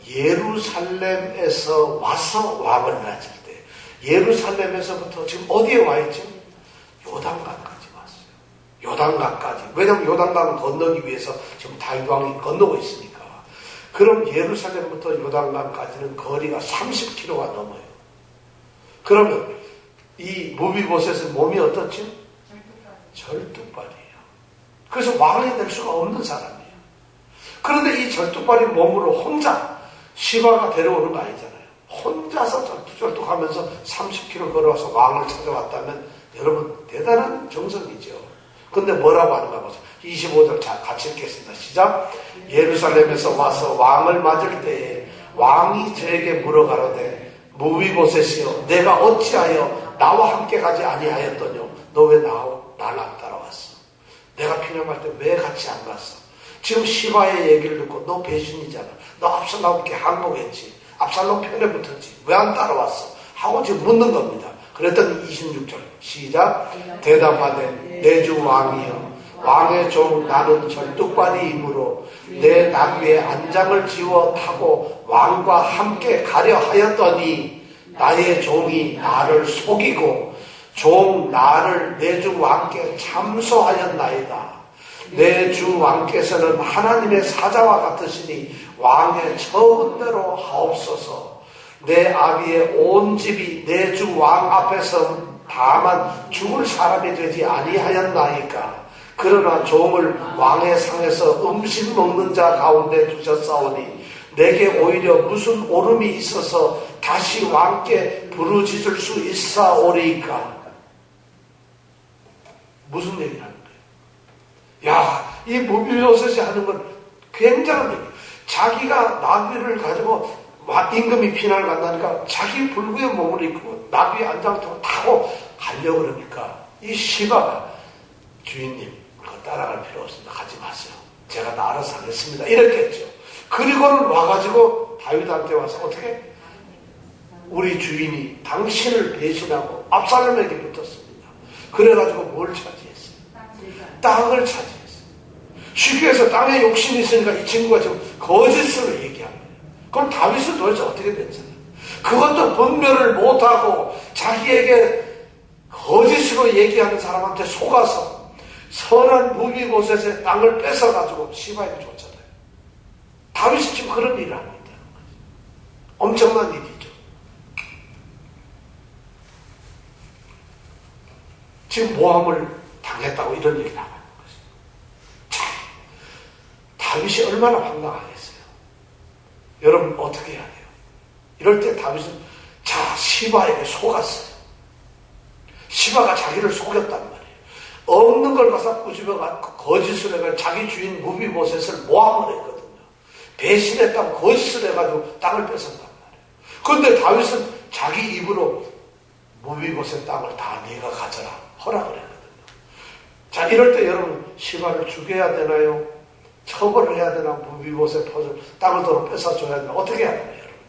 예루살렘에서 와서 왕을 맞을 때 예루살렘에서부터 지금 어디에 와 있죠? 요단강까지 왔어요. 요단강까지. 왜냐하면 요단강을 건너기 위해서 지금 다윗 왕이 건너고 있으니까. 그럼 예루살렘부터 요단강까지는 거리가 삼십 킬로미터가 넘어요. 그러면 이 무비보셋의 몸이 어떻죠? 절뚝발이에요. 그래서 왕이 될 수가 없는 사람이에요. 그런데 이 절뚝발인 몸으로 혼자 시바가 데려오는 거 아니잖아요. 혼자서 절뚝절뚝하면서 삼십 킬로미터 걸어와서 왕을 찾아왔다면 여러분 대단한 정성이죠. 근데 뭐라고 하는가 보세요. 이십오 절 자, 같이 읽겠습니다. 시작. 예루살렘에서 와서 왕을 맞을 때에 왕이 저에게 물어가로되 무비보셋이여 내가 어찌하여 나와 함께 가지 아니하였더뇨. 너 왜 나를 안 따라왔어? 내가 피난갈 때 왜 같이 안 갔어? 지금 시바의 얘기를 듣고 너 배신이잖아. 너 압살롬께 항복했지. 압살롬 편에 붙었지. 왜 안 따라왔어? 하고 지금 묻는 겁니다. 그랬더니 이십육 절 시작. 대답하되 내 주 왕이여 왕의 종 나는 절뚝발이이므로 내 나귀의 안장을 지워 타고 왕과 함께 가려 하였더니 나의 종이 나를 속이고 종 나를 내 주 왕께 참소하였나이다. 내 주 왕께서는 하나님의 사자와 같으시니 왕의 처분대로 하옵소서. 내 아비의 온 집이 내 주 왕 앞에서 다만 죽을 사람이 되지 아니하였나이까. 그러나 종을 왕의 상에서 음식 먹는 자 가운데 두셨사오니 내게 오히려 무슨 오름이 있어서 다시 왕께 부르짖을 수 있사오리까. 무슨 얘기를 하는 거예요? 야, 이 무비보셋이 하는 건 굉장한 얘기예요. 자기가 나귀를 가지고 임금이 피난을 간다니까 자기 불구의 몸을 입고 나귀의 안장을 타고 가려고 그러니까 이 시바가 주인님 그거 따라갈 필요 없습니다. 가지 마세요. 제가 나 알아서 하겠습니다. 이렇게 했죠. 그리고는 와가지고 다윗한테 와서 어떻게? 우리 주인이 당신을 배신하고 압살롬에게 붙었습니다. 그래가지고 뭘 차지했어요? 땅을 차지했어요. 쉽게 해서 땅에 욕심이 있으니까 이 친구가 지금 거짓으로 얘기한 거예요. 그럼 다윗은 도대체 어떻게 됐잖아요? 그것도 분별을 못하고 자기에게 거짓으로 얘기하는 사람한테 속아서 선한 무비보셋의 땅을 뺏어가지고 시바에게 줬잖아요. 다윗이 지금 그런 일을 하고 있다는 거죠. 엄청난 일이죠. 지금 모함을 당했다고 이런 얘기를 하고 있는 거죠. 자, 다윗이 얼마나 황당하겠어요. 여러분 어떻게 해야 돼요? 이럴 때 다윗은 자 시바에게 속았어요. 시바가 자기를 속였단 말이에요. 없는 걸 갖다 꾸집어갖고 거짓을 해가지고 자기 주인 무비보셋을 모함을 했거든요. 배신했다고 거짓을 해가지고 땅을 뺏었단 말이에요. 그런데 다윗은 자기 입으로 무비보셋 땅을 다 네가 가져라 허락을 했거든요. 자, 이럴 때 여러분 시바를 죽여야 되나요? 처벌을 해야 되나? 무비보셋 포를 땅을 도로 뺏어줘야 되나? 어떻게 해야 되나요? 여러분?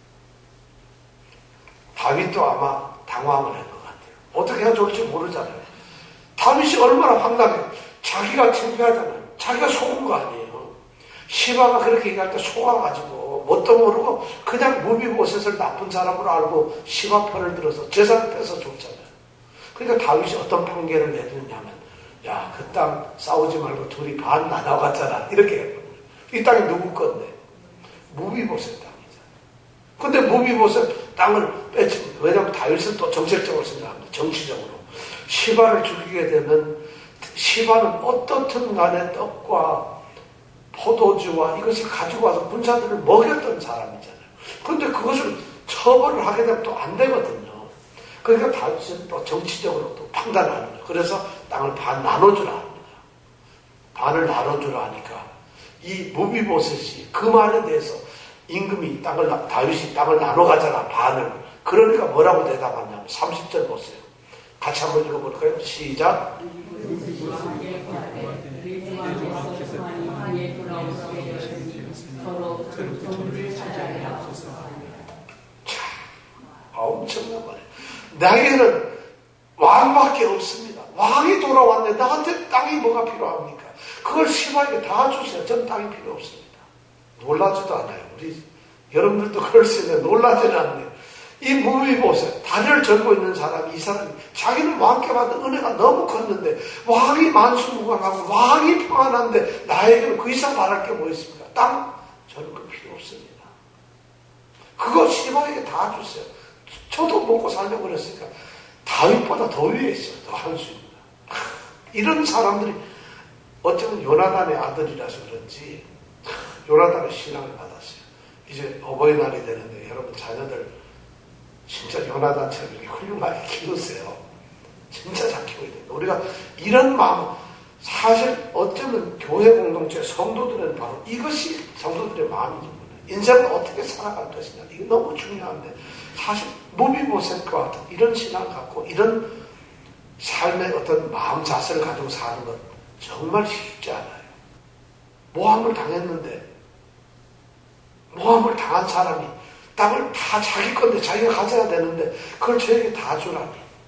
다윗도 아마 당황을 한 것 같아요. 어떻게 해야 좋을지 모르잖아요. 다윗이 얼마나 황당해요. 자기가 창피하잖아요. 자기가 속은 거 아니에요. 시바가 그렇게 얘기할 때 속아가지고 뭣도 모르고 그냥 무비보셋을 나쁜 사람으로 알고 시바 편을 들어서 재산을 뺏어줬잖아요. 그러니까 다윗이 어떤 판결을 내리느냐면 야, 그 땅 싸우지 말고 둘이 반 나눠갔잖아. 이렇게 했거든요. 이 땅이 누구 건데? 무비보셋 땅이잖아. 근데 무비보셋 땅을 뺏지. 왜냐하면 다윗은 또 정책적으로 생각합니다. 정치적으로. 시바를 죽이게 되면 시바는 어떻든 간에 떡과 포도주와 이것을 가지고 와서 군사들을 먹였던 사람이잖아요. 그런데 그것을 처벌을 하게 되면 또 안 되거든요. 그러니까 다윗은 또 정치적으로 또 판단하는 거예요. 그래서 땅을 반 나눠주라 합니다. 반을 나눠주라 하니까 이 무비보셋이 그 말에 대해서 임금이 땅을, 다윗이 땅을 나눠 가져라, 반을. 그러니까 뭐라고 대답하냐면 삼십 절 보세요. 같이 한번 읽어볼까요? 시작. 자, 엄청난 말이에요. 나에게는 왕밖에 없습니다. 왕이 돌아왔네. 나한테 땅이 뭐가 필요합니까? 그걸 시바에게 다 주세요. 전 땅이 필요 없습니다. 놀라지도 않아요. 우리 여러분들도 그럴 수 있는데 놀라지는 않네요. 이 무비보셋, 다리를 절고 있는 사람이, 이 사람이 자기는 왕께 받은 은혜가 너무 컸는데 왕이 만수무강하고 왕이 평안한데 나에게는 그 이상 바랄 게 뭐 있습니까? 땅? 저는 그 필요 없습니다. 그거 시바에게 다 주세요. 저도 먹고 살려고 그랬으니까 다윗보다 더 위에 있어요. 더 할 수 있는. 이런 사람들이 어쩌면 요나단의 아들이라서 그런지 요나단의 신앙을 받았어요. 이제 어버이날이 되는데 여러분 자녀들 진짜 요나단처럼 이렇게 훌륭하게 키우세요. 진짜 잘 키워야 돼요. 우리가 이런 마음, 사실 어쩌면 교회 공동체 성도들은 바로 이것이 성도들의 마음인 거예요. 인생을 어떻게 살아갈 것이냐. 이게 너무 중요한데 사실 무비보셋과 같은 이런 신앙을 갖고 이런 삶의 어떤 마음 자세를 가지고 사는 건 정말 쉽지 않아요. 모함을 당했는데 모함을 당한 사람이 땅을 다 자기 건데 자기가 가져야 되는데 그걸 저에게 다 주라니.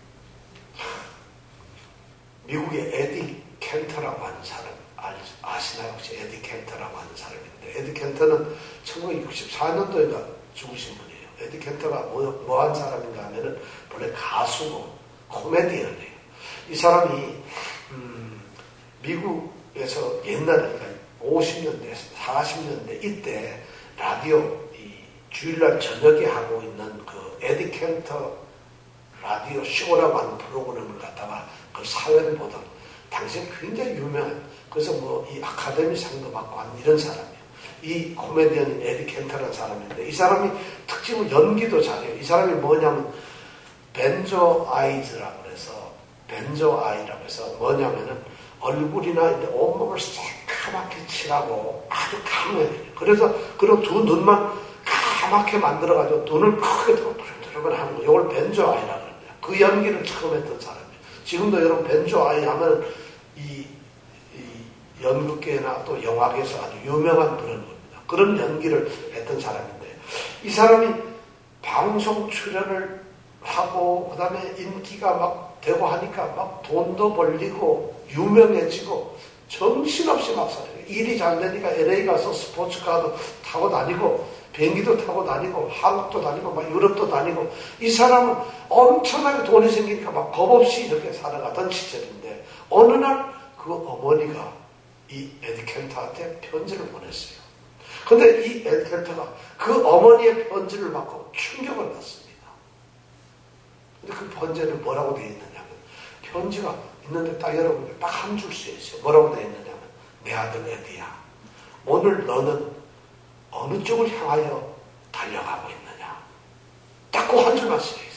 미국의 에디 켄터라고 하는 사람 아시나요? 혹시 에디 켄터라고 하는 사람인데 에디 켄터는 천구백육십사 년도인가 죽으신 분이에요. 에디 켄터가 뭐, 뭐 한 사람인가 하면은 원래 가수고 코미디언이에요. 이 사람이 음, 미국에서 옛날에 그러니까 오십 년대, 사십 년대 이때 라디오 이 주일날 저녁에 하고 있는 그 에디 켄터 라디오 쇼라고 하는 프로그램을 갖다가 그 사회를 보던 당시에 굉장히 유명한 그래서 뭐 이 아카데미 상도 받고 하는 이런 사람이에요. 이 코미디언인 에디 켄터라는 사람인데 이 사람이 특징은 연기도 잘해요. 이 사람이 뭐냐면 벤조 아이즈라고 해서 벤조 아이라고 해서 뭐냐면은 얼굴이나 이제 온몸을 새카맣게 칠하고 아주 강해요. 그래서 그런 두 눈만 까맣게 만들어가지고 눈을 크게 들어들어가 하는 거. 이걸 벤조 아이라고 합니다. 그 연기를 처음 했던 사람이에요. 지금도 여러분 벤조 아이 하면 이, 이 연극계나 또 영화계에서 아주 유명한 그런 겁니다. 그런 연기를 했던 사람인데 이 사람이 방송 출연을 하고 그 다음에 인기가 막 되고 하니까 막 돈도 벌리고 유명해지고 정신없이 막 살아요. 일이 잘 되니까 엘에이 가서 스포츠카도 타고 다니고 비행기도 타고 다니고 한국도 다니고 막 유럽도 다니고 이 사람은 엄청나게 돈이 생기니까 막 겁없이 이렇게 살아가던 시절인데 어느 날 그 어머니가 이 에디 켄터한테 편지를 보냈어요. 근데 이 에디 켄터가 그 어머니의 편지를 받고 충격을 받습니다. 근데 그 편지는 뭐라고 되어 있느냐면 편지가 있는데 딱 여러분들 딱 한 줄 쓰여 있어요. 뭐라고 되어 있느냐면 내 아들 에디야 오늘 너는 어느 쪽을 향하여 달려가고 있느냐 딱 그 한 줄만 쓰여 있어요.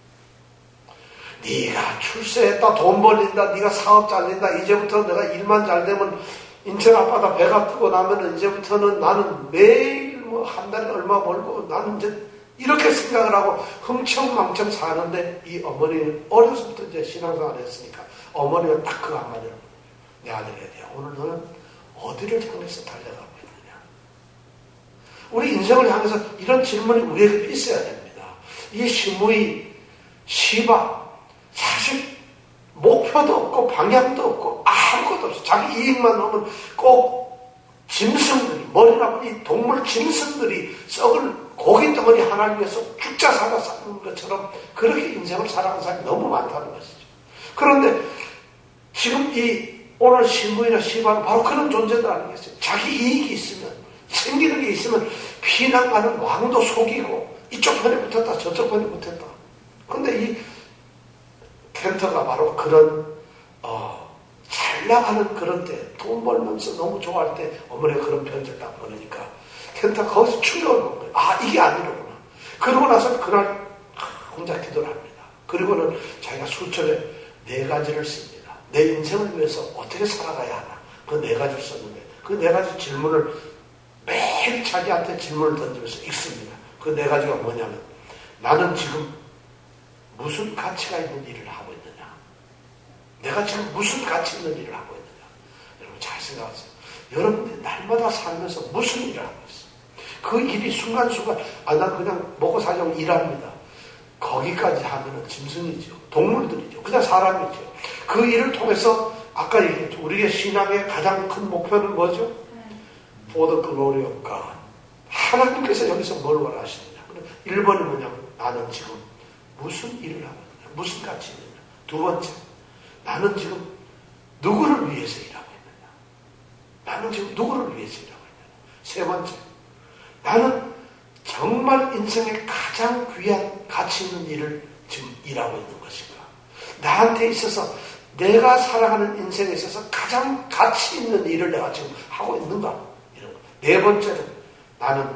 네가 출세했다 돈 벌린다 네가 사업 잘린다 이제부터 내가 일만 잘 되면 인천 앞바다 배가 뜨고 나면은 이제부터는 나는 매일 뭐 한 달에 얼마 벌고 나는 이제 이렇게 생각을 하고 흥청망청 사는데 이 어머니는 어려서부터 이제 신앙생활을 했으니까 어머니가 딱 그 한마디로 내 아들 에디야 오늘 너는 어디를 향해서 달려가고 있느냐. 우리 인생을 향해서 이런 질문이 우리에게 있어야 됩니다. 이 시무이 시바 사실 목표도 없고 방향도 없고 아무것도 없어. 자기 이익만 오면 꼭 짐승들이 머리 나쁜 이 동물 짐승들이 썩을 고기 덩어리 하나를 위해서 죽자 살아 사는 것처럼 그렇게 인생을 살아가는 사람이 너무 많다는 것이죠. 그런데 지금 이 오늘 시무이나 시바는 바로 그런 존재들 아니겠어요? 자기 이익이 있으면 생기는 게 있으면 피난 가는 왕도 속이고 이쪽 편에 붙었다 저쪽 편에 붙었다. 근데 이 켄터가 바로 그런 어, 잘 나가는 그런 때 돈 벌면서 너무 좋아할 때 어머니가 그런 편지를 딱 보내니까 켄터가 거기서 충격을 먹은 거예요. 아 이게 아니로구나. 그러고 나서 그날 혼자 기도를 합니다. 그리고는 자기가 수첩에 네 가지를 씁니다. 내 인생을 위해서 어떻게 살아가야 하나 그 네 가지를 썼는데 그 네 가지 질문을 매일 자기한테 질문을 던지면서 읽습니다. 그 네 가지가 뭐냐면 나는 지금 무슨 가치가 있는 일을 하고 있느냐? 내가 지금 무슨 가치 있는 일을 하고 있느냐? 여러분 잘 생각하세요. 여러분들이 날마다 살면서 무슨 일을 하고 있어요? 그 일이 순간순간 아, 난 그냥 먹고 살려고 일합니다. 거기까지 하면은 짐승이죠. 동물들이죠. 그냥 사람이죠. 그 일을 통해서 아까 얘기했죠. 우리의 신앙의 가장 큰 목표는 뭐죠? For the glory of God. 하나님께서 여기서 뭘 원하시느냐? 일 번이 뭐냐면 나는 지금 무슨 일을 하고 있느냐? 무슨 가치 있느냐? 두 번째, 나는 지금 누구를 위해서 일하고 있느냐? 나는 지금 누구를 위해서 일하고 있느냐? 세 번째, 나는 정말 인생의 가장 귀한 가치 있는 일을 지금 일하고 있는 것인가? 나한테 있어서 내가 살아가는 인생에 있어서 가장 가치 있는 일을 내가 지금 하고 있는가? 이런 거. 네 번째는 나는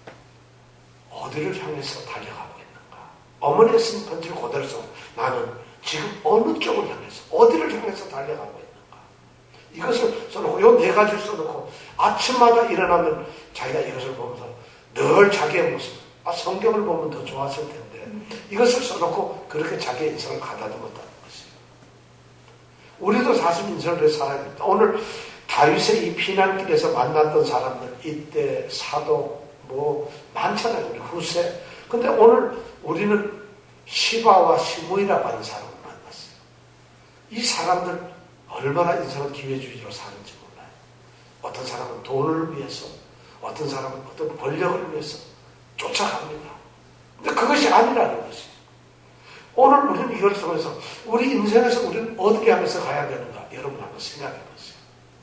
어디를 향해서 달려가고 있는가? 어머니가 쓴 편지를 그대로 써. 나는 지금 어느 쪽을 향해서, 어디를 향해서 달려가고 있는가? 이것을 써놓고, 요 네 가지를 써놓고, 아침마다 일어나면 자기가 이것을 보면서 늘 자기의 모습, 아, 성경을 보면 더 좋았을 텐데 이것을 써놓고 그렇게 자기의 인생을 가다듬었다는 것이에요. 우리도 사실 인생을 살아야 됩니다. 오늘 다윗의 이 피난길에서 만났던 사람들, 이때 사도 뭐 많잖아요. 우리 후세. 근데 오늘 우리는 시바와 시므이라고 하는 사람을 만났어요. 이 사람들 얼마나 인생을 기회주의로 사는지 몰라요. 어떤 사람은 돈을 위해서, 어떤 사람은 어떤 권력을 위해서 쫓아갑니다. 근데 그것이 아니라는 것이에요. 오늘 우리는 이걸 통해서 우리 인생에서 우리는 어떻게 하면서 가야 되는가? 여러분 한번 생각해 보세요.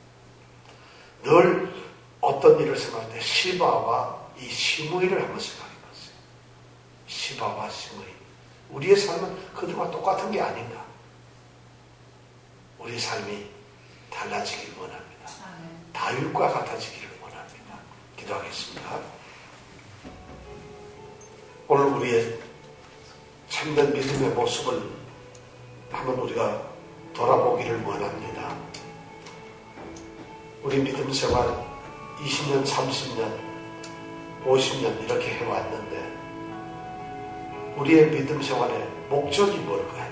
늘 어떤 일을 생각할 때 시바와 이 시므이를 한번 생각해 보세요. 시바와 시므이. 우리의 삶은 그들과 똑같은 게 아닌가? 우리의 삶이 달라지길 원합니다. 다윗과 같아지기를 원합니다. 기도하겠습니다. 오늘 우리의 참된 믿음의 모습을 한번 우리가 돌아보기를 원합니다. 우리 믿음 생활 이십 년, 삼십 년, 오십 년 이렇게 해왔는데 우리의 믿음 생활의 목적이 뭘까요?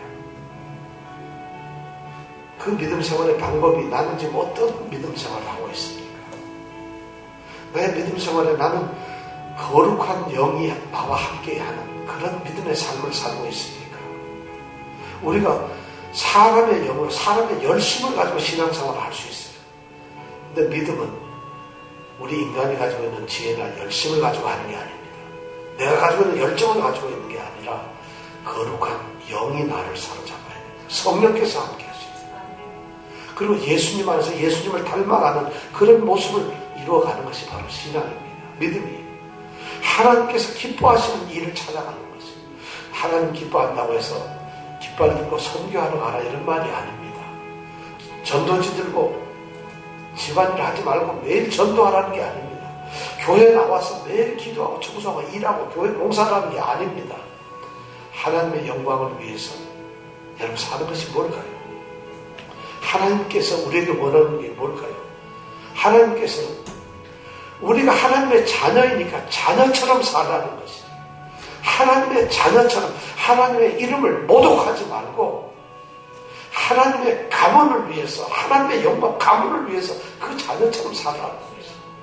그 믿음 생활의 방법이 나는 지금 어떤 믿음 생활을 하고 있습니까? 내 믿음 생활에 나는 거룩한 영이 나와 함께하는 그런 믿음의 삶을 살고 있습니까? 우리가 사람의 영으로 사람의 열심을 가지고 신앙생활을 할 수 있어요. 근데 믿음은 우리 인간이 가지고 있는 지혜나 열심을 가지고 하는 게 아닙니다. 내가 가지고 있는 열정을 가지고 있는 게 아니라 거룩한 영이 나를 사로잡아야 됩니다. 성령께서 함께 하시죠. 그리고 예수님 안에서 예수님을 닮아가는 그런 모습을 이루어가는 것이 바로 신앙입니다. 믿음이에요. 하나님께서 기뻐하시는 일을 찾아가는 것이에요. 하나님 기뻐한다고 해서 깃발 들고 선교하러 가라 이런 말이 아닙니다. 전도지 들고 집안일 하지 말고 매일 전도하라는 게 아닙니다. 교회에 나와서 매일 기도하고 청소하고 일하고 교회 봉사를 하는 게 아닙니다. 하나님의 영광을 위해서 여러분 사는 것이 뭘까요? 하나님께서 우리에게 원하는 게 뭘까요? 하나님께서는 우리가 하나님의 자녀이니까 자녀처럼 살라는 것이에요. 하나님의 자녀처럼 하나님의 이름을 모독하지 말고 하나님의 가문을 위해서 하나님의 영광 가문을 위해서 그 자녀처럼 살라는 것이에요.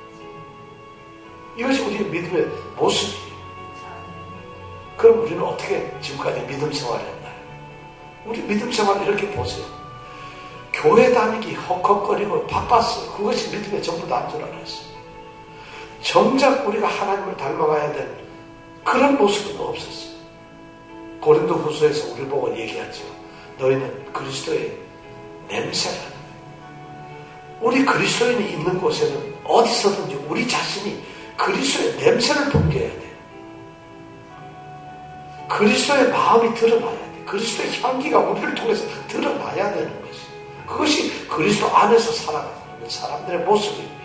이것이 우리의 믿음의 모습이에요. 그럼 우리는 어떻게 지금까지 믿음 생활을 했나요? 우리 믿음 생활을 이렇게 보세요. 교회 다니기 헉헉거리고 바빴어요. 그것이 믿음의 전부 다인 줄 알았어요. 정작 우리가 하나님을 닮아가야 될 그런 모습은 없었어요. 고린도 후서에서 우리 보고 얘기하죠. 너희는 그리스도의 냄새가 우리 그리스도인이 있는 곳에는 어디서든지 우리 자신이 그리스도의 냄새를 풍겨야 돼요. 그리스도의 마음이 드러나야 돼요. 그리스도의 향기가 우리를 통해서 드러나야 되는 것이. 그것이 그리스도 안에서 살아가는 사람들의 모습입니다.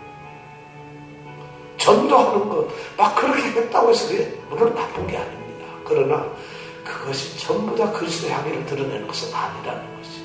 전도하는 것, 막 그렇게 했다고 해서 그게 물론 나쁜 게 아닙니다. 그러나 그것이 전부 다 그리스도의 향기를 드러내는 것은 아니라는 것이.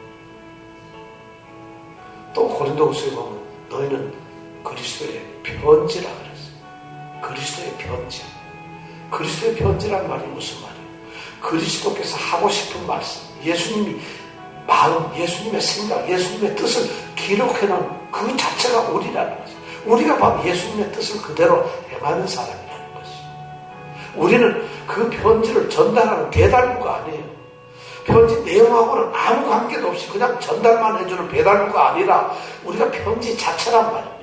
또 고린도후서에 보면 너희는 그리스도의 편지라 그랬어요. 그리스도의 편지. 그리스도의 편지란 말이 무슨 말이에요? 그리스도께서 하고 싶은 말씀, 예수님이 마음, 예수님의 생각, 예수님의 뜻을 기록해놓은 그 자체가 우리라는 거죠. 우리가 바로 예수님의 뜻을 그대로 행하는 사람이라는 것이. 우리는 그 편지를 전달하는 배달부가 아니에요. 편지 내용하고는 아무 관계도 없이 그냥 전달만 해주는 배달부가 아니라 우리가 편지 자체란 말입니다.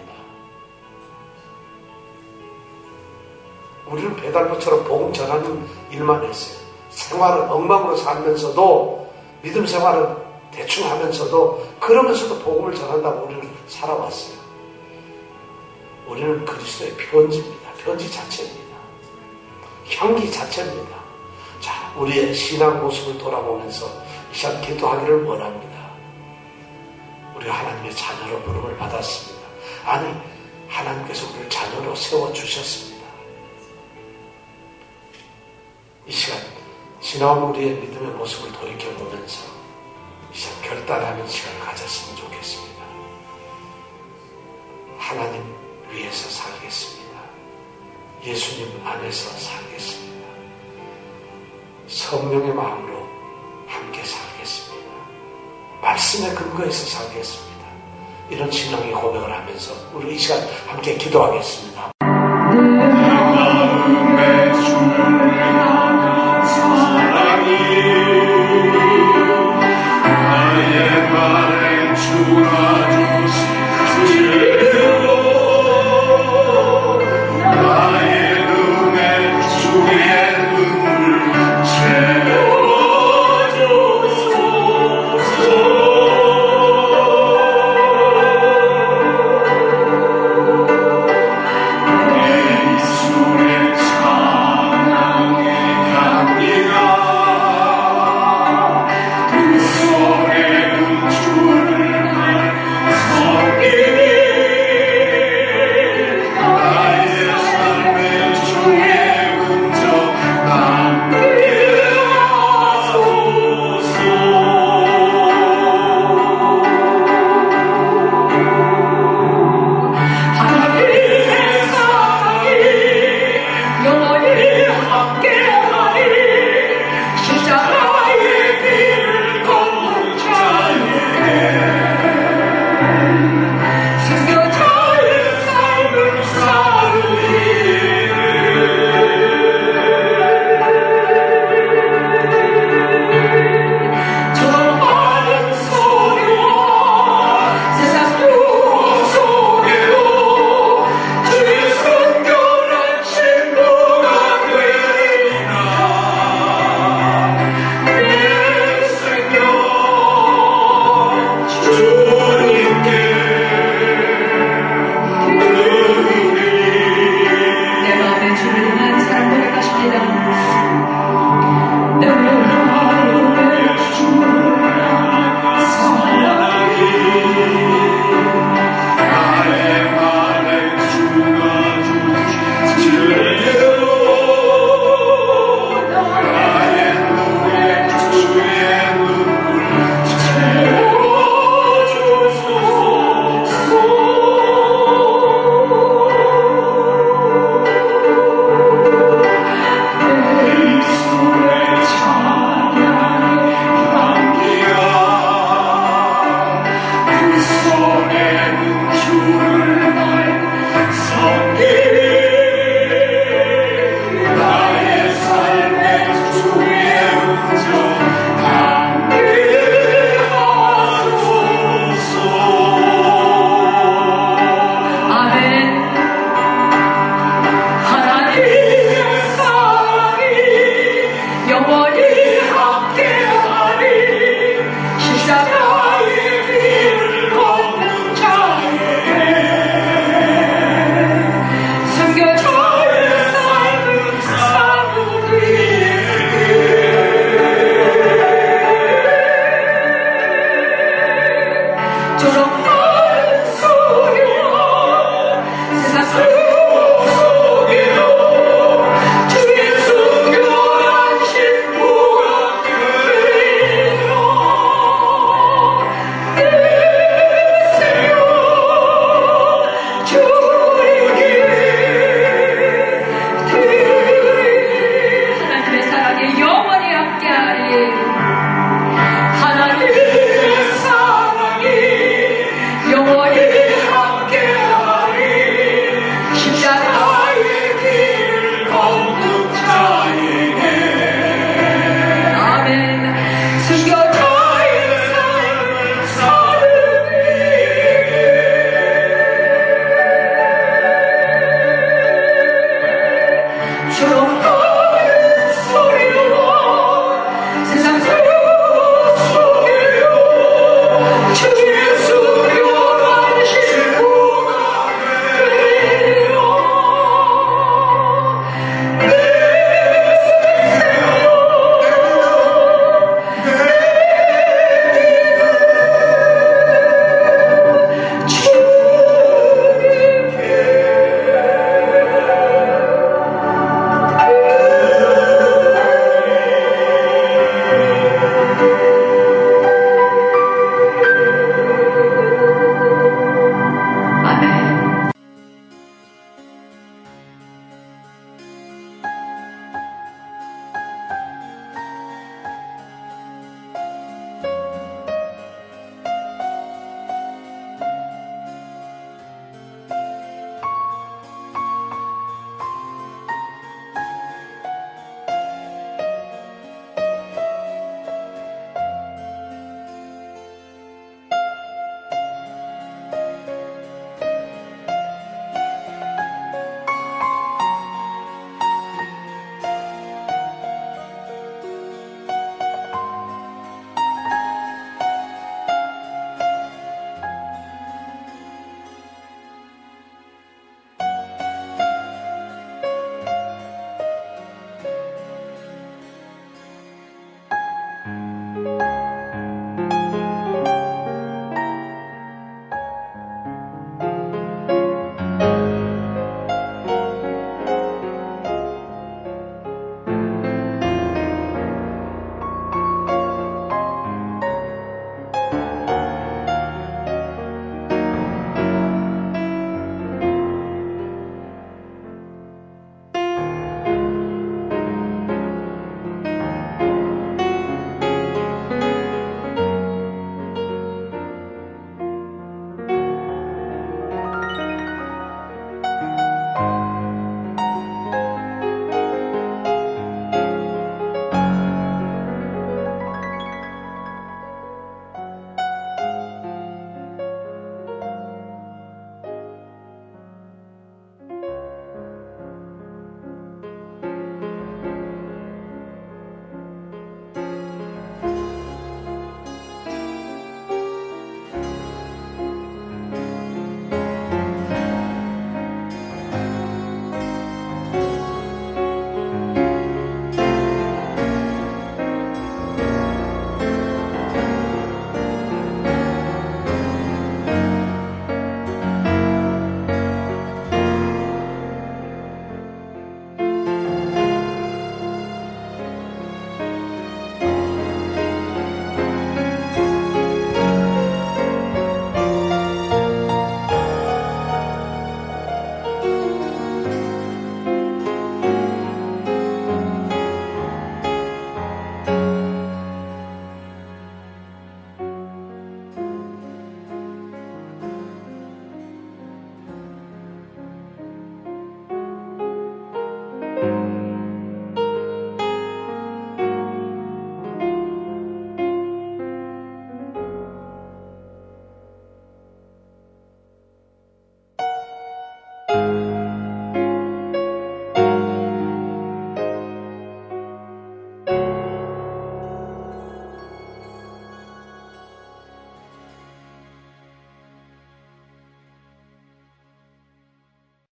우리는 배달부처럼 복음 전하는 일만 했어요. 생활은 엉망으로 살면서도 믿음 생활은 대충 하면서도 그러면서도 복음을 전한다고 우리는 살아왔어요. 우리는 그리스도의 편지입니다. 편지 자체입니다. 향기 자체입니다. 자, 우리의 신앙 모습을 돌아보면서 이 시간 기도하기를 원합니다. 우리가 하나님의 자녀로 부름을 받았습니다. 아니, 하나님께서 우리를 자녀로 세워주셨습니다. 이 시간 지나온 우리의 믿음의 모습을 돌이켜보면서 이 시간 결단하는 시간을 가졌으면 좋겠습니다. 하나님 위해서 살겠습니다. 예수님 안에서 살겠습니다. 성령의 마음으로 함께 살겠습니다. 말씀에 근거해서 살겠습니다. 이런 신앙의 고백을 하면서 우리 이 시간 함께 기도하겠습니다.